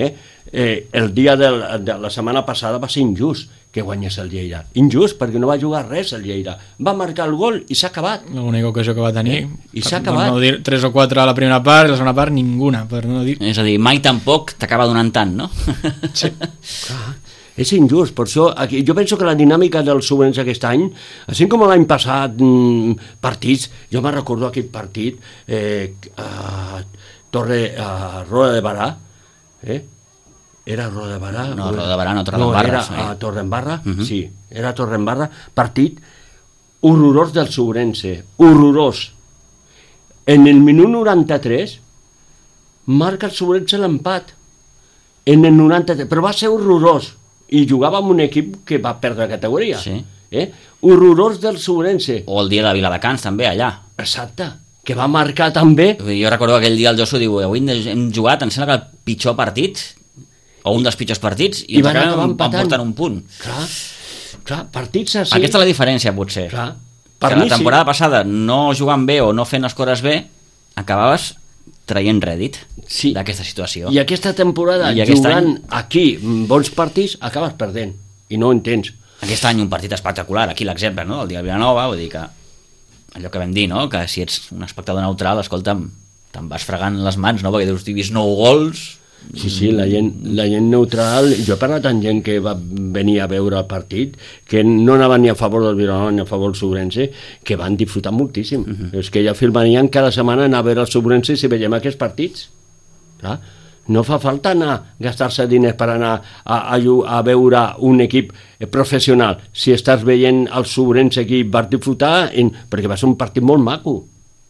El dia de la setmana passada va ser injust que guanyés el Lleida. Injust perquè no va jugar res el Lleida. Va marcar el gol i s'ha acabat. L'única ocasió que va tenir. I s'ha acabat. Per no dir 3 o 4 a la primera part i a la segona part ninguna. Per no dir... És a dir, mai tampoc t'acaba donant tant, no? Sí. És injust, per això jo penso que la dinàmica del Sobrense aquest any, així com l'any passat partits, jo me'n recordo aquell partit a Roda de Barà, era a Roda de Barà? No, Roda de Barà no, Torredembarra. No, era a Torredembarra, sí, era a Torredembarra, partit horrorós del Sobrense, horrorós. En el minut 93 marca el Sobrense l'empat, en el 93, però va ser horrorós, i jugava amb un equip que va perdre categoria. Sí. Horrorós del Sobrense. O el dia de Viladecans també, allà. Exacte, que va marcar també. Jo recordo que aquell dia el Josu diu, avui hem jugat, em sembla que el pitjor partit, o un dels pitjors partits, i van acabar empatant. Portant un punt. Clar, partits així. Aquesta és la diferència, potser. Clar. Que la temporada passada, no jugant bé o no fent les coses bé, acabaves traient rèdit d'aquesta situació. I aquesta temporada, jugant aquí bons partits, acabes perdent, i no ho entens. Aquest any un partit espectacular, aquí l'exemple, no? El dia de Vilanova, vull dir que allò que vam dir, no? Que si ets un espectador neutral, escolta'm, te'n vas fregant les mans, no? Perquè dius, he vist 9 gols... Sí, la gent neutral, jo he parlat amb gent que va venir a veure el partit, que no anava ni a favor del Vilanova ni a favor del Sobrense, que van disfrutar moltíssim. És que ja filmarien cada setmana anar a veure el Sobrense si veiem aquests partits. Clar, no fa falta anar a gastar-se diners per anar a veure un equip professional. Si estàs veient el Sobrense aquí vas disfrutar, perquè va ser un partit molt maco.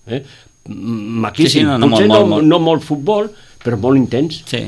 Maquíssim. Potser no molt futbol, però molt intens. Sí.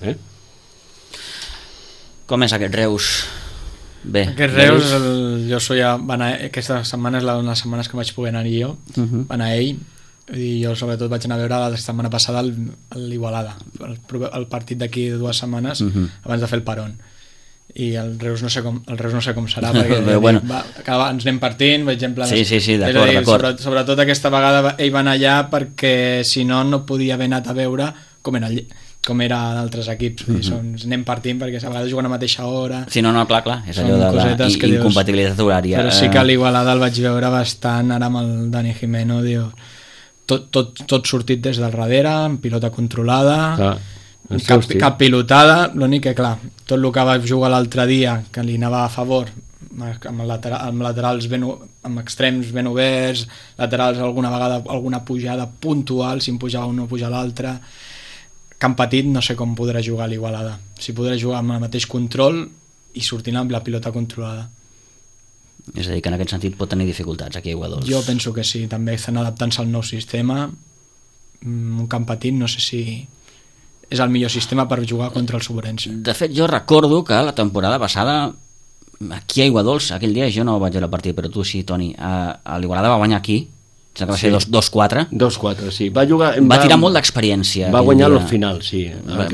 Com és aquest Reus? Bé. Aquest Reus, jo aquesta setmana és les setmanes que vaig poder anar-hi jo, va anar ell, i jo sobretot vaig anar a veure la setmana passada l'Igualada, el partit d'aquí de 2 setmanes, abans de fer el Paron. I el Reus no sé com serà, perquè ens anem partint, per exemple. Sí, d'acord. Sobretot aquesta vegada ell va anar allà perquè si no podia haver anat a veure com era d'altres equips. Ens anem partint perquè a vegades juguen a la mateixa hora. Sí, no, clar, és allò de la incompatibilitat horària. Però sí que a l'Igualada el vaig veure bastant, ara amb el Dani Jimeno, tot sortit des del darrere, amb pilota controlada, cap pilotada, l'únic que clar, tot el que va jugar l'altre dia, que li anava a favor, amb laterals amb extrems ben oberts, laterals alguna vegada alguna pujada puntual, si en pujava un no puja l'altre. Camp petit no sé com podrà jugar a l'Igualada, si podrà jugar amb el mateix control i sortint amb la pilota controlada. És a dir, que en aquest sentit pot tenir dificultats aquí a Iguadols. Jo penso que sí, també estan adaptant-se al nou sistema. Un camp petit no sé si és el millor sistema per jugar contra el Sobrense. De fet, jo recordo que la temporada passada aquí a Iguadols, aquell dia jo no vaig veure el partit, però tu sí, Toni, a l'Igualada va guanyar aquí, que va ser 2-4. 2-4, sí. Va tirar molt d'experiència. Va guanyar al final, sí.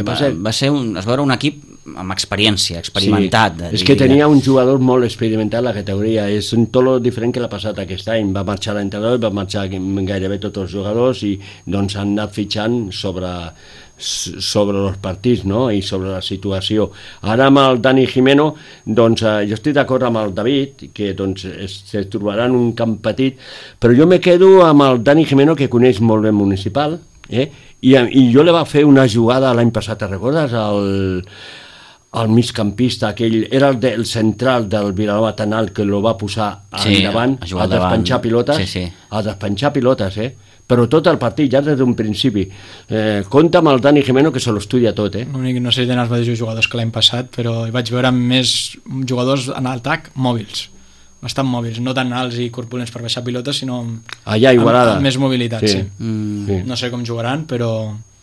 Es veure un equip amb experiència, experimentat. Sí. És que tenia un jugador molt experimentat a la categoria, és un tot diferent que l'ha passat aquest any. Va marxar l'entrenador, va marxar gairebé tots els jugadors i doncs han anat fitxant sobre els partits, no? I sobre la situació. Ara amb el Dani Jimeno, doncs jo estic d'acord amb el David, que doncs se trobaran un camp petit, però jo me quedo amb el Dani Jimeno, que coneix molt bé Municipal, i jo li va fer una jugada l'any passat, te'n recordes? El migcampista aquell, era el central del Vilanova tan alt que lo va posar endavant a despenjar pilotes, a despenjar pilotes, però tot el partit, ja des d'un principi. Compte amb el Dani Jimeno, que se l'estudia tot. No sé si tenen els mateixos jugadors que l'any passat, però hi vaig veure més jugadors en atac mòbils, bastant mòbils, no tan alts i corpulents per baixar pilotes, sinó amb més mobilitat. Sí. No sé com jugaran, però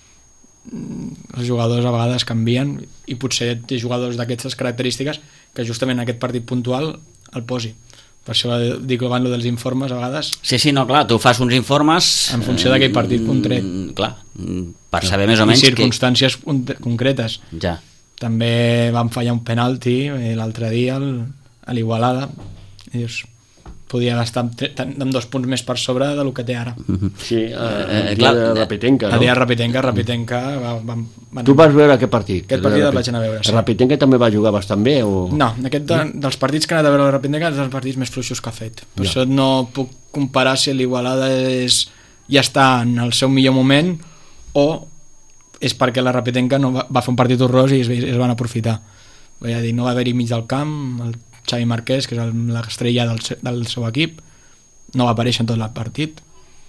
els jugadors a vegades canvien i potser té jugadors d'aquestes característiques que justament en aquest partit puntual el posi. Per això dic abans lo dels informes a vegades. Sí, no, clar, tu fas uns informes en funció d'aquell partit concret. Clar, per saber més o menys... I circumstàncies concretes. Ja. També vam fallar un penalti l'altre dia a l'Igualada i dius, podia estar amb 2 punts més per sobre del que té ara. Sí, el dia de Rapitenca, no? El dia de Rapitenca tu vas veure aquest partit? Aquest partit el vaig anar a veure, sí. Rapitenca també va jugar bastant bé? No, dels partits que he anat a veure el Rapitenca és dels partits més fluixos que ha fet. Per això no puc comparar si l'Igualada ja està en el seu millor moment o és perquè la Rapitenca va fer un partit horrorós i es van aprofitar. Vull dir, no va haver-hi mig del camp, el Xavi Marquès, que és l'estrella del seu equip, no va aparèixer en tot el partit.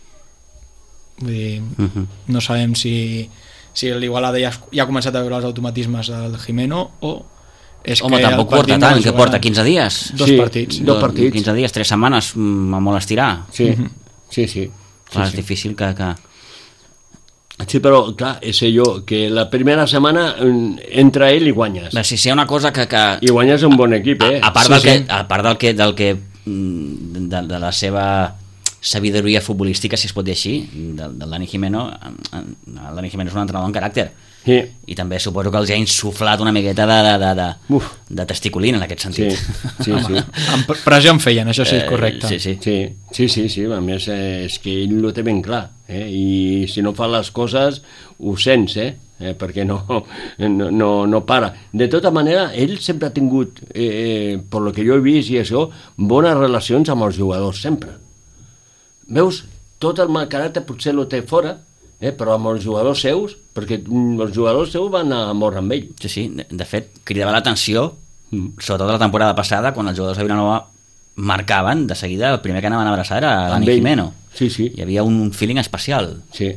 Vull dir, no sabem si l'Igualada ja ha començat a veure els automatismes del Jimeno o és Home, que tampoc porta tant, que porta 15 dies. Dos partits. 15 dies, 3 setmanes, a molt estirar. Sí. Clar, és difícil que... Sí, però clar, és allò que la primera setmana entra ell i guanyes. Si hi ha una cosa que... I guanyes un bon equip, A part de la seva sabidoria futbolística, si es pot dir així, del Dani Jimeno. El Dani Jimeno és un entrenador en caràcter. Sí. I també suposo que els ha insuflat una miqueta de testiculina en aquest sentit. Sí. Amb pressió en feien, això sí és correcte. Sí. A més, és que ell ho té ben clar, i si no fa les coses ho sents, perquè no para. De tota manera, ell sempre ha tingut, per lo que jo he vist i això, bones relacions amb els jugadors, sempre. Veus, tot el mal caràcter potser lo té fora, però amb els jugadors seus, perquè els jugadors seus van a mort amb ell. Sí, de fet, cridava l'atenció, sobretot la temporada passada, quan els jugadors de Vilanova marcaven, de seguida el primer que anaven a abraçar era Dani Jimeno. Sí. Hi havia un feeling especial. Sí.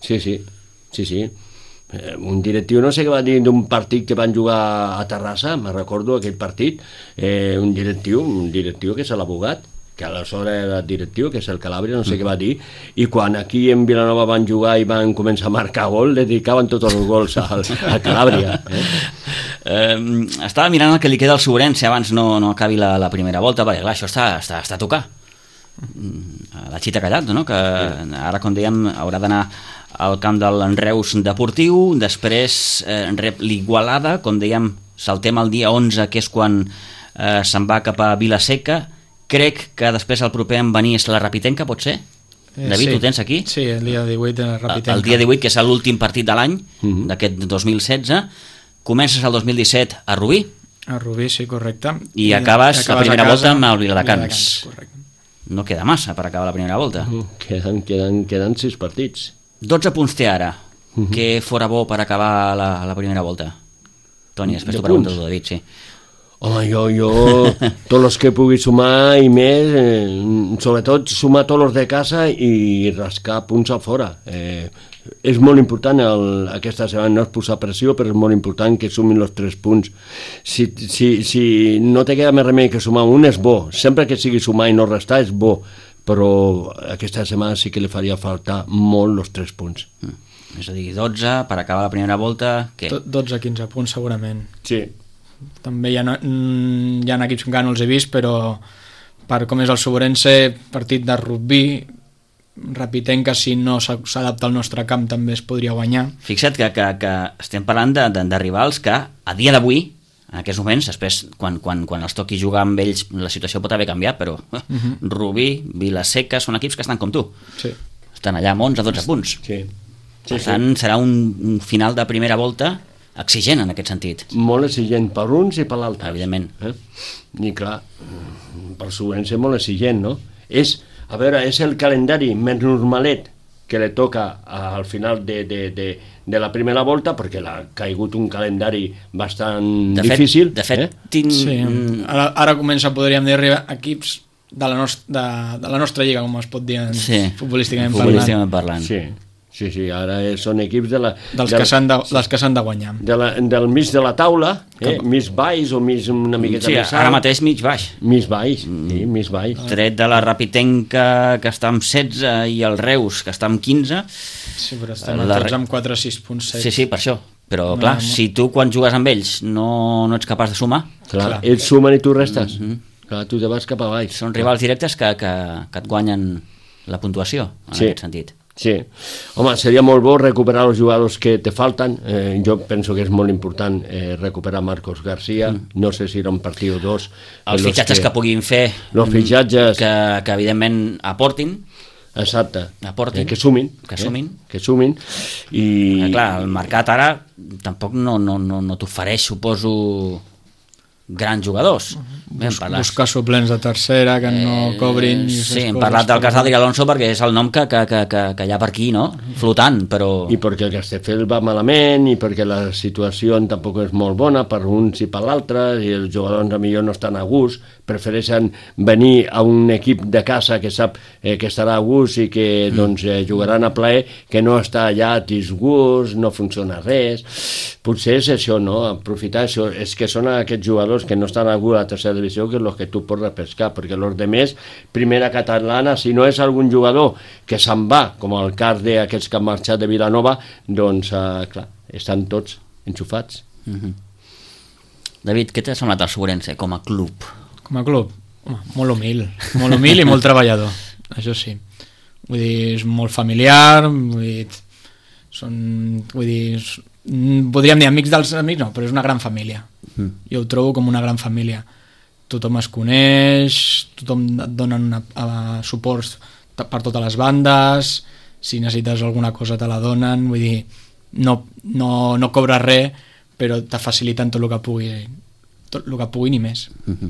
Un directiu, no sé què va dir d'un partit que van jugar a Terrassa, me recordo aquell partit, un directiu que és l'abogat, que aleshores era directiu, que és el Calàbria, no sé què va dir, i quan aquí en Vilanova van jugar i van començar a marcar gol, dedicaven tots els gols al Calàbria. Estava mirant el que li queda al Sobrense abans no acabi la primera volta, perquè clar, això està a tocar. La xita callat, no? Que ara, com dèiem, haurà d'anar al camp del Reus Deportiu, després rep l'Igualada, com dèiem, saltem el dia 11, que és quan se'n va cap a Vilaseca. Crec que després el proper en venir és la Rapitenca, pot ser? David, ho tens aquí? Sí, el dia 18 de la Rapitenca. El dia 18, que és l'últim partit de l'any, d'aquest 2016. Comences el 2017 a Rubí. A Rubí, sí, correcte. I acabes la primera volta amb el Viladecans. Correcte. No queda massa per acabar la primera volta. Queden 6 partits. 12 punts té ara. Què fora bo per acabar la primera volta? Toni, després t'ho pregunto tu, David, sí. Home, jo tots els que pugui sumar i més, sobretot sumar tots els de casa i rascar punts a fora. És molt important aquesta setmana, no és posar pressió, però és molt important que sumin els 3 punts. Si no te queda més remei que sumar un, és bo. Sempre que sigui sumar i no restar és bo, però aquesta setmana sí que li faria faltar molt els 3 punts. És a dir, 12 per acabar la primera volta, què? 12-15 punts segurament. Sí. També hi ha equips que encara no els he vist, però per com és el Soborense, partit de rugby, Rapitenca, si no s'adapta al nostre camp, també es podria guanyar. Fixa't que estem parlant de rivals que a dia d'avui, en aquests moments, després quan els toqui jugar amb ells la situació pot haver canviat, però Rubí, Vilaseca són equips que estan com tu. Sí. Estan allà amb 11-12 punts. Sí. Per tant, serà un final de primera volta exigent en aquest sentit. Molt exigent per uns i per l'altre. Evidentment. I clar, per Soborense molt exigent, no? A veure, és el calendari més normalet que li toca al final de la primera volta, perquè l'ha caigut un calendari bastant difícil. De fet, sí. Ara comença, podríem dir, arribar equips de la nostra lliga, com es pot dir futbolísticament parlant. Sí, ara són equips dels que s'han de guanyar. Del mig de la taula, mig baix o mig una miqueta més alt. Sí, ara mateix mig baix. Mig baix, sí, mig baix. Tret de la Rapitenca, que està amb 16, i el Reus, que està amb 15. Sí, però estan tots amb 4 o 6 punts. Sí, per això. Però, clar, si tu quan jugues amb ells no ets capaç de sumar... Clar, ells sumen i tu restes. Clar, tu te vas cap a baix. Són rivals directes que et guanyen la puntuació, en aquest sentit. Sí, home, seria molt bo recuperar els jugadors que te falten. Jo penso que és molt important recuperar Marcos García, no sé si era un partit o dos. Els fitxatges que puguin fer, els fitxatges que evidentment aportin. Exacte, aportin, que sumin. I clar, el mercat ara tampoc no t'ofereix, suposo, grans jugadors. Buscar suplents de tercera que no cobrin. Sí, hem parlat del cas d'Adri Alonso perquè és el nom que hi ha per aquí, no? Flotant, però... I perquè el Castelldefels va malament i perquè la situació tampoc és molt bona per uns i per l'altre, i els jugadors millor no estan a gust, prefereixen venir a un equip de casa que sap que estarà a gust i que jugaran a plaer, que no està allà a disgust, no funciona res. Potser és això, no? Aprofitar això. És que són aquests jugadors que no estan a gust a la tercera divisió que és els que tu pots repescar, perquè els demés, primera catalana, si no és algun jugador que se'n va, com el cas d'aquests que han marxat de Vilanova, doncs, clar, estan tots enxufats. David, què t'ha semblat el Soborense com a club? Com a club? Home, molt humil i molt treballador, això sí. Vull dir, és molt familiar, podríem dir amics dels amics, no, però és una gran família. Jo ho trobo com una gran família. Tothom es coneix, tothom et dona suports per totes les bandes, si necessites alguna cosa te la donen, vull dir, no cobres res, però te faciliten tot el que puguin i més.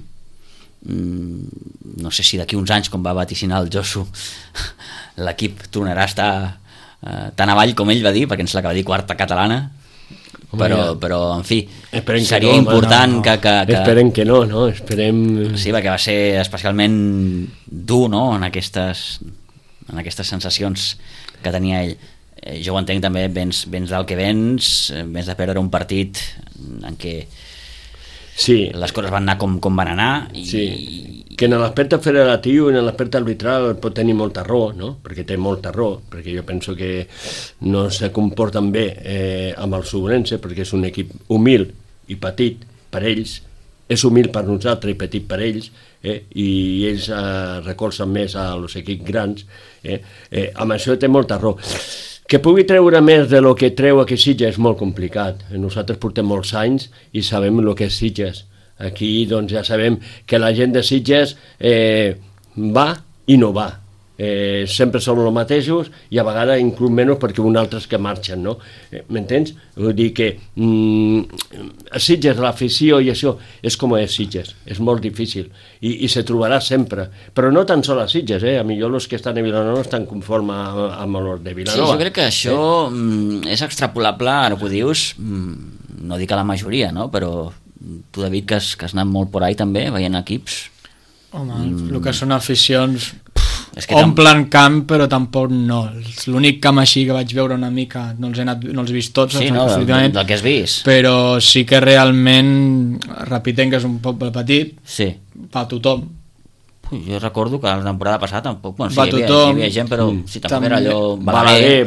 No sé si d'aquí uns anys, com va vaticinar el Josu, l'equip tornarà a estar tan avall com ell va dir, perquè ens l'acaba de dir quarta catalana, però en fi, seria important que... Esperem que no, no? Esperem... Sí, perquè va ser especialment dur, no?, en aquestes sensacions que tenia ell. Jo ho entenc també, vens del que vens de perdre un partit en què les coses van anar com van anar. Que en l'aspecte federatiu i en l'aspecte arbitral pot tenir molta raó, no? Perquè té molta raó, perquè jo penso que no se comporten bé amb el Soborense, perquè és un equip humil i petit per ells, és humil per nosaltres i petit per ells, i ells recolzen més als equips grans, amb això té molta raó. Que pugui treure més de lo que treu aquí Sitges és molt complicat. Nosaltres portem molts anys i sabem el que és Sitges. Aquí doncs ja sabem que la gent de Sitges va i no va. Sempre som els mateixos i a vegades inclús menys perquè uns altres que marxen, no? M'entens? Vull dir que a Sitges l'afició i això és com és Sitges, és molt difícil i se trobarà sempre, però no tan sols a Sitges, a millor els que estan a Vilanova estan conformes amb els de Vilanova. Sí, jo crec que això és extrapolable, ara que ho dius, no dic a la majoria, no? Però Tu, David, que has anat molt por ahí també, veient equips. Home, el que són aficions És que omplen camp, però tampoc no. L'únic camp així que vaig veure una mica, no els he vist tots, Sí, no, del que has vist. però sí que realment Rapitenc és un poble petit, Sí. va a tothom. Jo recordo que la temporada passada tampoc... Bueno, sí, Va hi tothom. havia gent, però sí, tampoc També. era allò... Balaguer.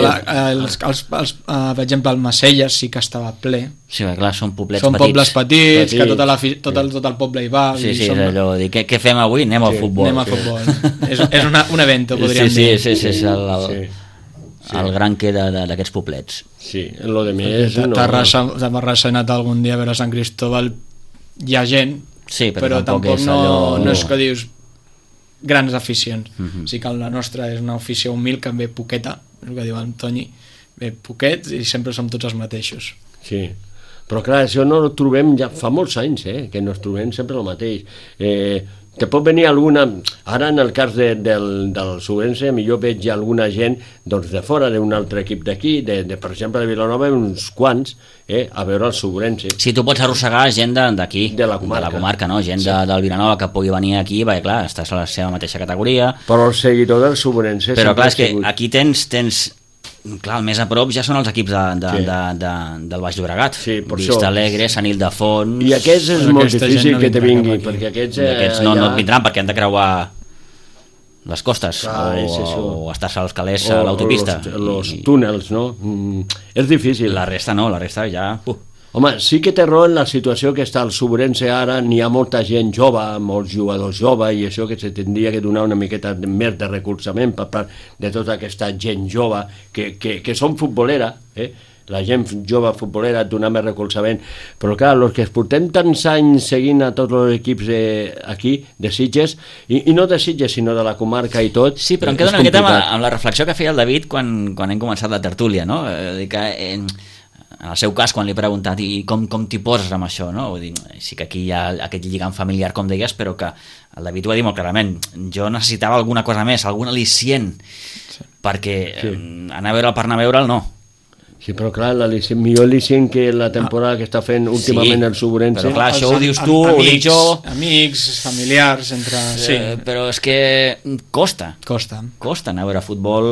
Per exemple, el Macelles sí que estava ple. Sí, clar, són poblets Són petits. pobles petits, que Petits. tot el poble hi va. Sí, i sí, som- és allò de dir, què fem avui? Anem al futbol. Anem a futbol. És un evento, podríem Sí, dir. sí, és Sí. el gran que d'aquests poblets. Sí, lo de més... Terrassa he anat algun dia a veure Sant Cristóbal, hi ha gent, Sí, però tampoc és no, allò... no és que dius grans aficions. Mhm. Sí que la nostra és una afició humil que ve poqueta, és el que diu Antoni, ve poquets i sempre som tots els mateixos. Sí, però clar, això no ho trobem ja fa molts anys, que no es trobem sempre el mateix. Te pot venir alguna... Ara, en el cas del Sobrense, millor veig alguna gent doncs, de fora d'un altre equip d'aquí, per exemple, de Vilanova, uns quants, a veure el Sobrense. Sí, tu pots arrossegar gent d'aquí, De la comarca. no? Gent del Vilanova que pugui venir aquí, perquè clar, estàs a la seva mateixa categoria, Però el seguidor del Sobrense... però sempre clar, ha és que sigut- aquí tens clar, el més a prop ja són els equips del Baix Llobregat. Sí, per Vista això. Alegre, Sant Ildefons... I aquests és Però molt aquesta difícil gent no que te vindrà vingui, cap aquí. perquè aquests... I aquests no et vindran perquè han de creuar les costes Clar, és això. o estar-se als calés a l'autopista. Los túnels, no? És difícil. La resta no, la resta ja... Home, sí que té raó en la situació que està el Sobrense ara, n'hi ha molta gent jove, molts jugadors joves, i això que se tindria que donar una miqueta més de recolzament per part de tota aquesta gent jove que són futbolera, la gent jove futbolera, donar més recolzament, però clar, els que es portem tants anys seguint a tots els equips aquí, de Sitges, i no de Sitges, sinó de la comarca i tot, Sí, però em quedo una miqueta amb la reflexió que feia el David quan hem començat la tertúlia, no? Dir que en el seu cas, quan li he preguntat i com t'hi poses amb això, no? Vull dir, sí que aquí hi ha aquest lligam familiar, com deies, però que el David ho va dir molt clarament. Jo necessitava alguna cosa més, algun al·licient, perquè anar a veure'l per anar a veure'l, no. Sí, però clar, millor al·licient que la temporada que està fent últimament el Sobrense. Però clar, això ho dius tu, ho dic jo... Amics, familiars, entre... Sí, Però és que costa anar a veure futbol,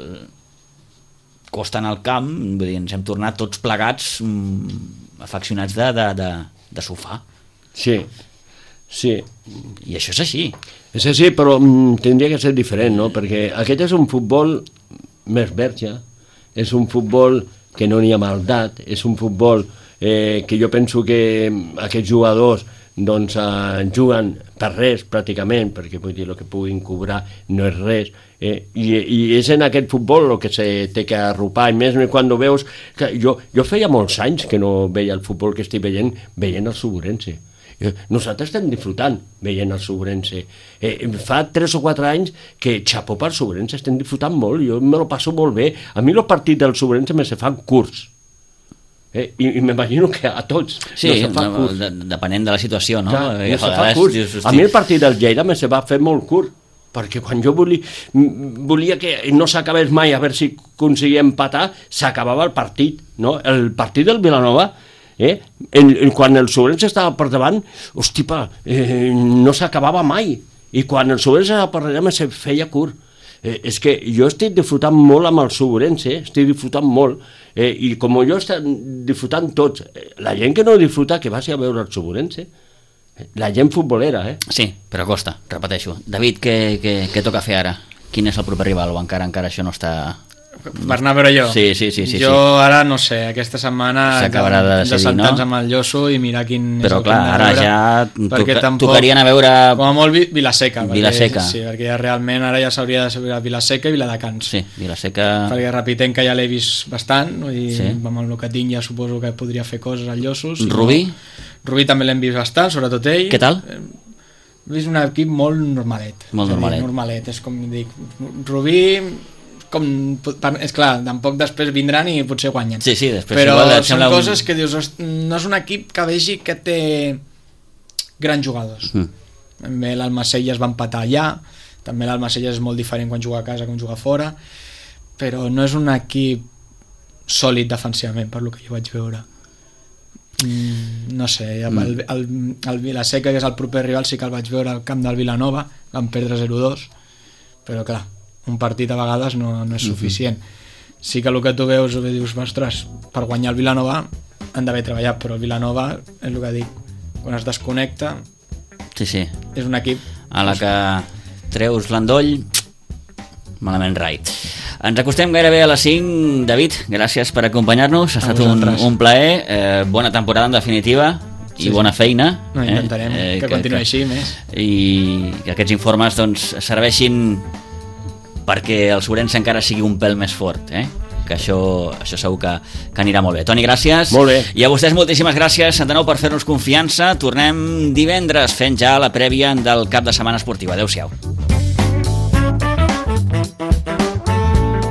costa anar al camp, vull dir, ens hem tornat tots plegats afeccionats de sofà. Sí, sí. I això és així. És així, però tindria que ser diferent, no? Perquè aquest és un futbol més verge, és un futbol que no n'hi ha maldat, és un futbol que jo penso que aquests jugadors doncs juguen per res pràcticament, perquè vull dir, el que puguin cobrar no és res, i és en aquest futbol el que se té que arropar, i més quan veus que jo feia molts anys que no veia el futbol que estic veient el Sobrense. Nosaltres estem disfrutant veient el Sobrense. Fa 3 o 4 anys que xapó per Sobrense, estem disfrutant molt, jo me lo passo molt bé. A mi els partits del Sobrense me se fan curts. I m'imagino que a tots Sí, depenent de la situació, no? Clar, A vegades dius, a mi el partit del Lleida me se va fer molt curt, perquè quan jo volia que no s'acabés mai, a veure si aconseguia empatar, s'acabava el partit, no? El partit del Vilanova, quan el Sobrense estava per davant, no s'acabava mai, i quan el Sobrense estava per darrere se feia curt. És que jo estic disfrutant molt amb el Sobrense, estic disfrutant molt, i com jo estic disfrutant tots, la gent que no disfruta que vagi a veure el Sobrense, la gent futbolera, Sí, però costa, repeteixo. David, què toca fer ara? Quin és el proper rival o encara això no està... per anar a veure jo. Sí. Jo ara no sé, aquesta setmana s'acabarà de decidir, sentar-nos no? amb el Llosso i mirar quin Però és el clar, que hem ara de veure, ja perquè tampoc, tocaria anar a veure... com a molt Vilaseca, Vilaseca. Sí, perquè ja realment ara ja s'hauria de saber Vilaseca i Viladecans. Sí, Vilaseca... Perquè Rapitenc ja l'he vist bastant, i Sí. amb el que tinc ja suposo que podria fer coses al Llossos. Rubí? Rubí també l'hem vist bastant, sobretot ell. Què tal? He vist un equip molt normalet. Molt normalet. Normalet, és com dic. Rubí... és clar, tampoc després vindran i potser guanyen. Sí, després però igual et són sembla coses que dius, no és un equip que vegi que té grans jugadors. També l'Almacelles es va empatar allà, també l'Almacelles és molt diferent quan juga a casa que quan juga fora, però no és un equip sòlid defensivament, per lo que jo vaig veure. no sé, el Vilaseca, que és el proper rival, sí que el vaig veure al camp del Vilanova, van perdre 0-2, però clar, un partit a vegades no és suficient. Sí que el que tu veus, dius, ostres, per guanyar el Vilanova han d'haver treballat, però el Vilanova és el que dic, quan es desconnecta és un equip a la que treus l'endoll, malament rai. Ens acostem gairebé a les 5. David, gràcies per acompanyar-nos, ha estat un plaer, bona temporada en definitiva i bona feina. Intentarem que continuï així més. I que aquests informes doncs, serveixin perquè el Sobrense encara sigui un pèl més fort, que això segur que anirà molt bé. Toni, gràcies. Molt bé. I a vostès moltíssimes gràcies de nou per fer-nos confiança. Tornem divendres fent ja la prèvia del cap de setmana esportiva. Adéu-siau.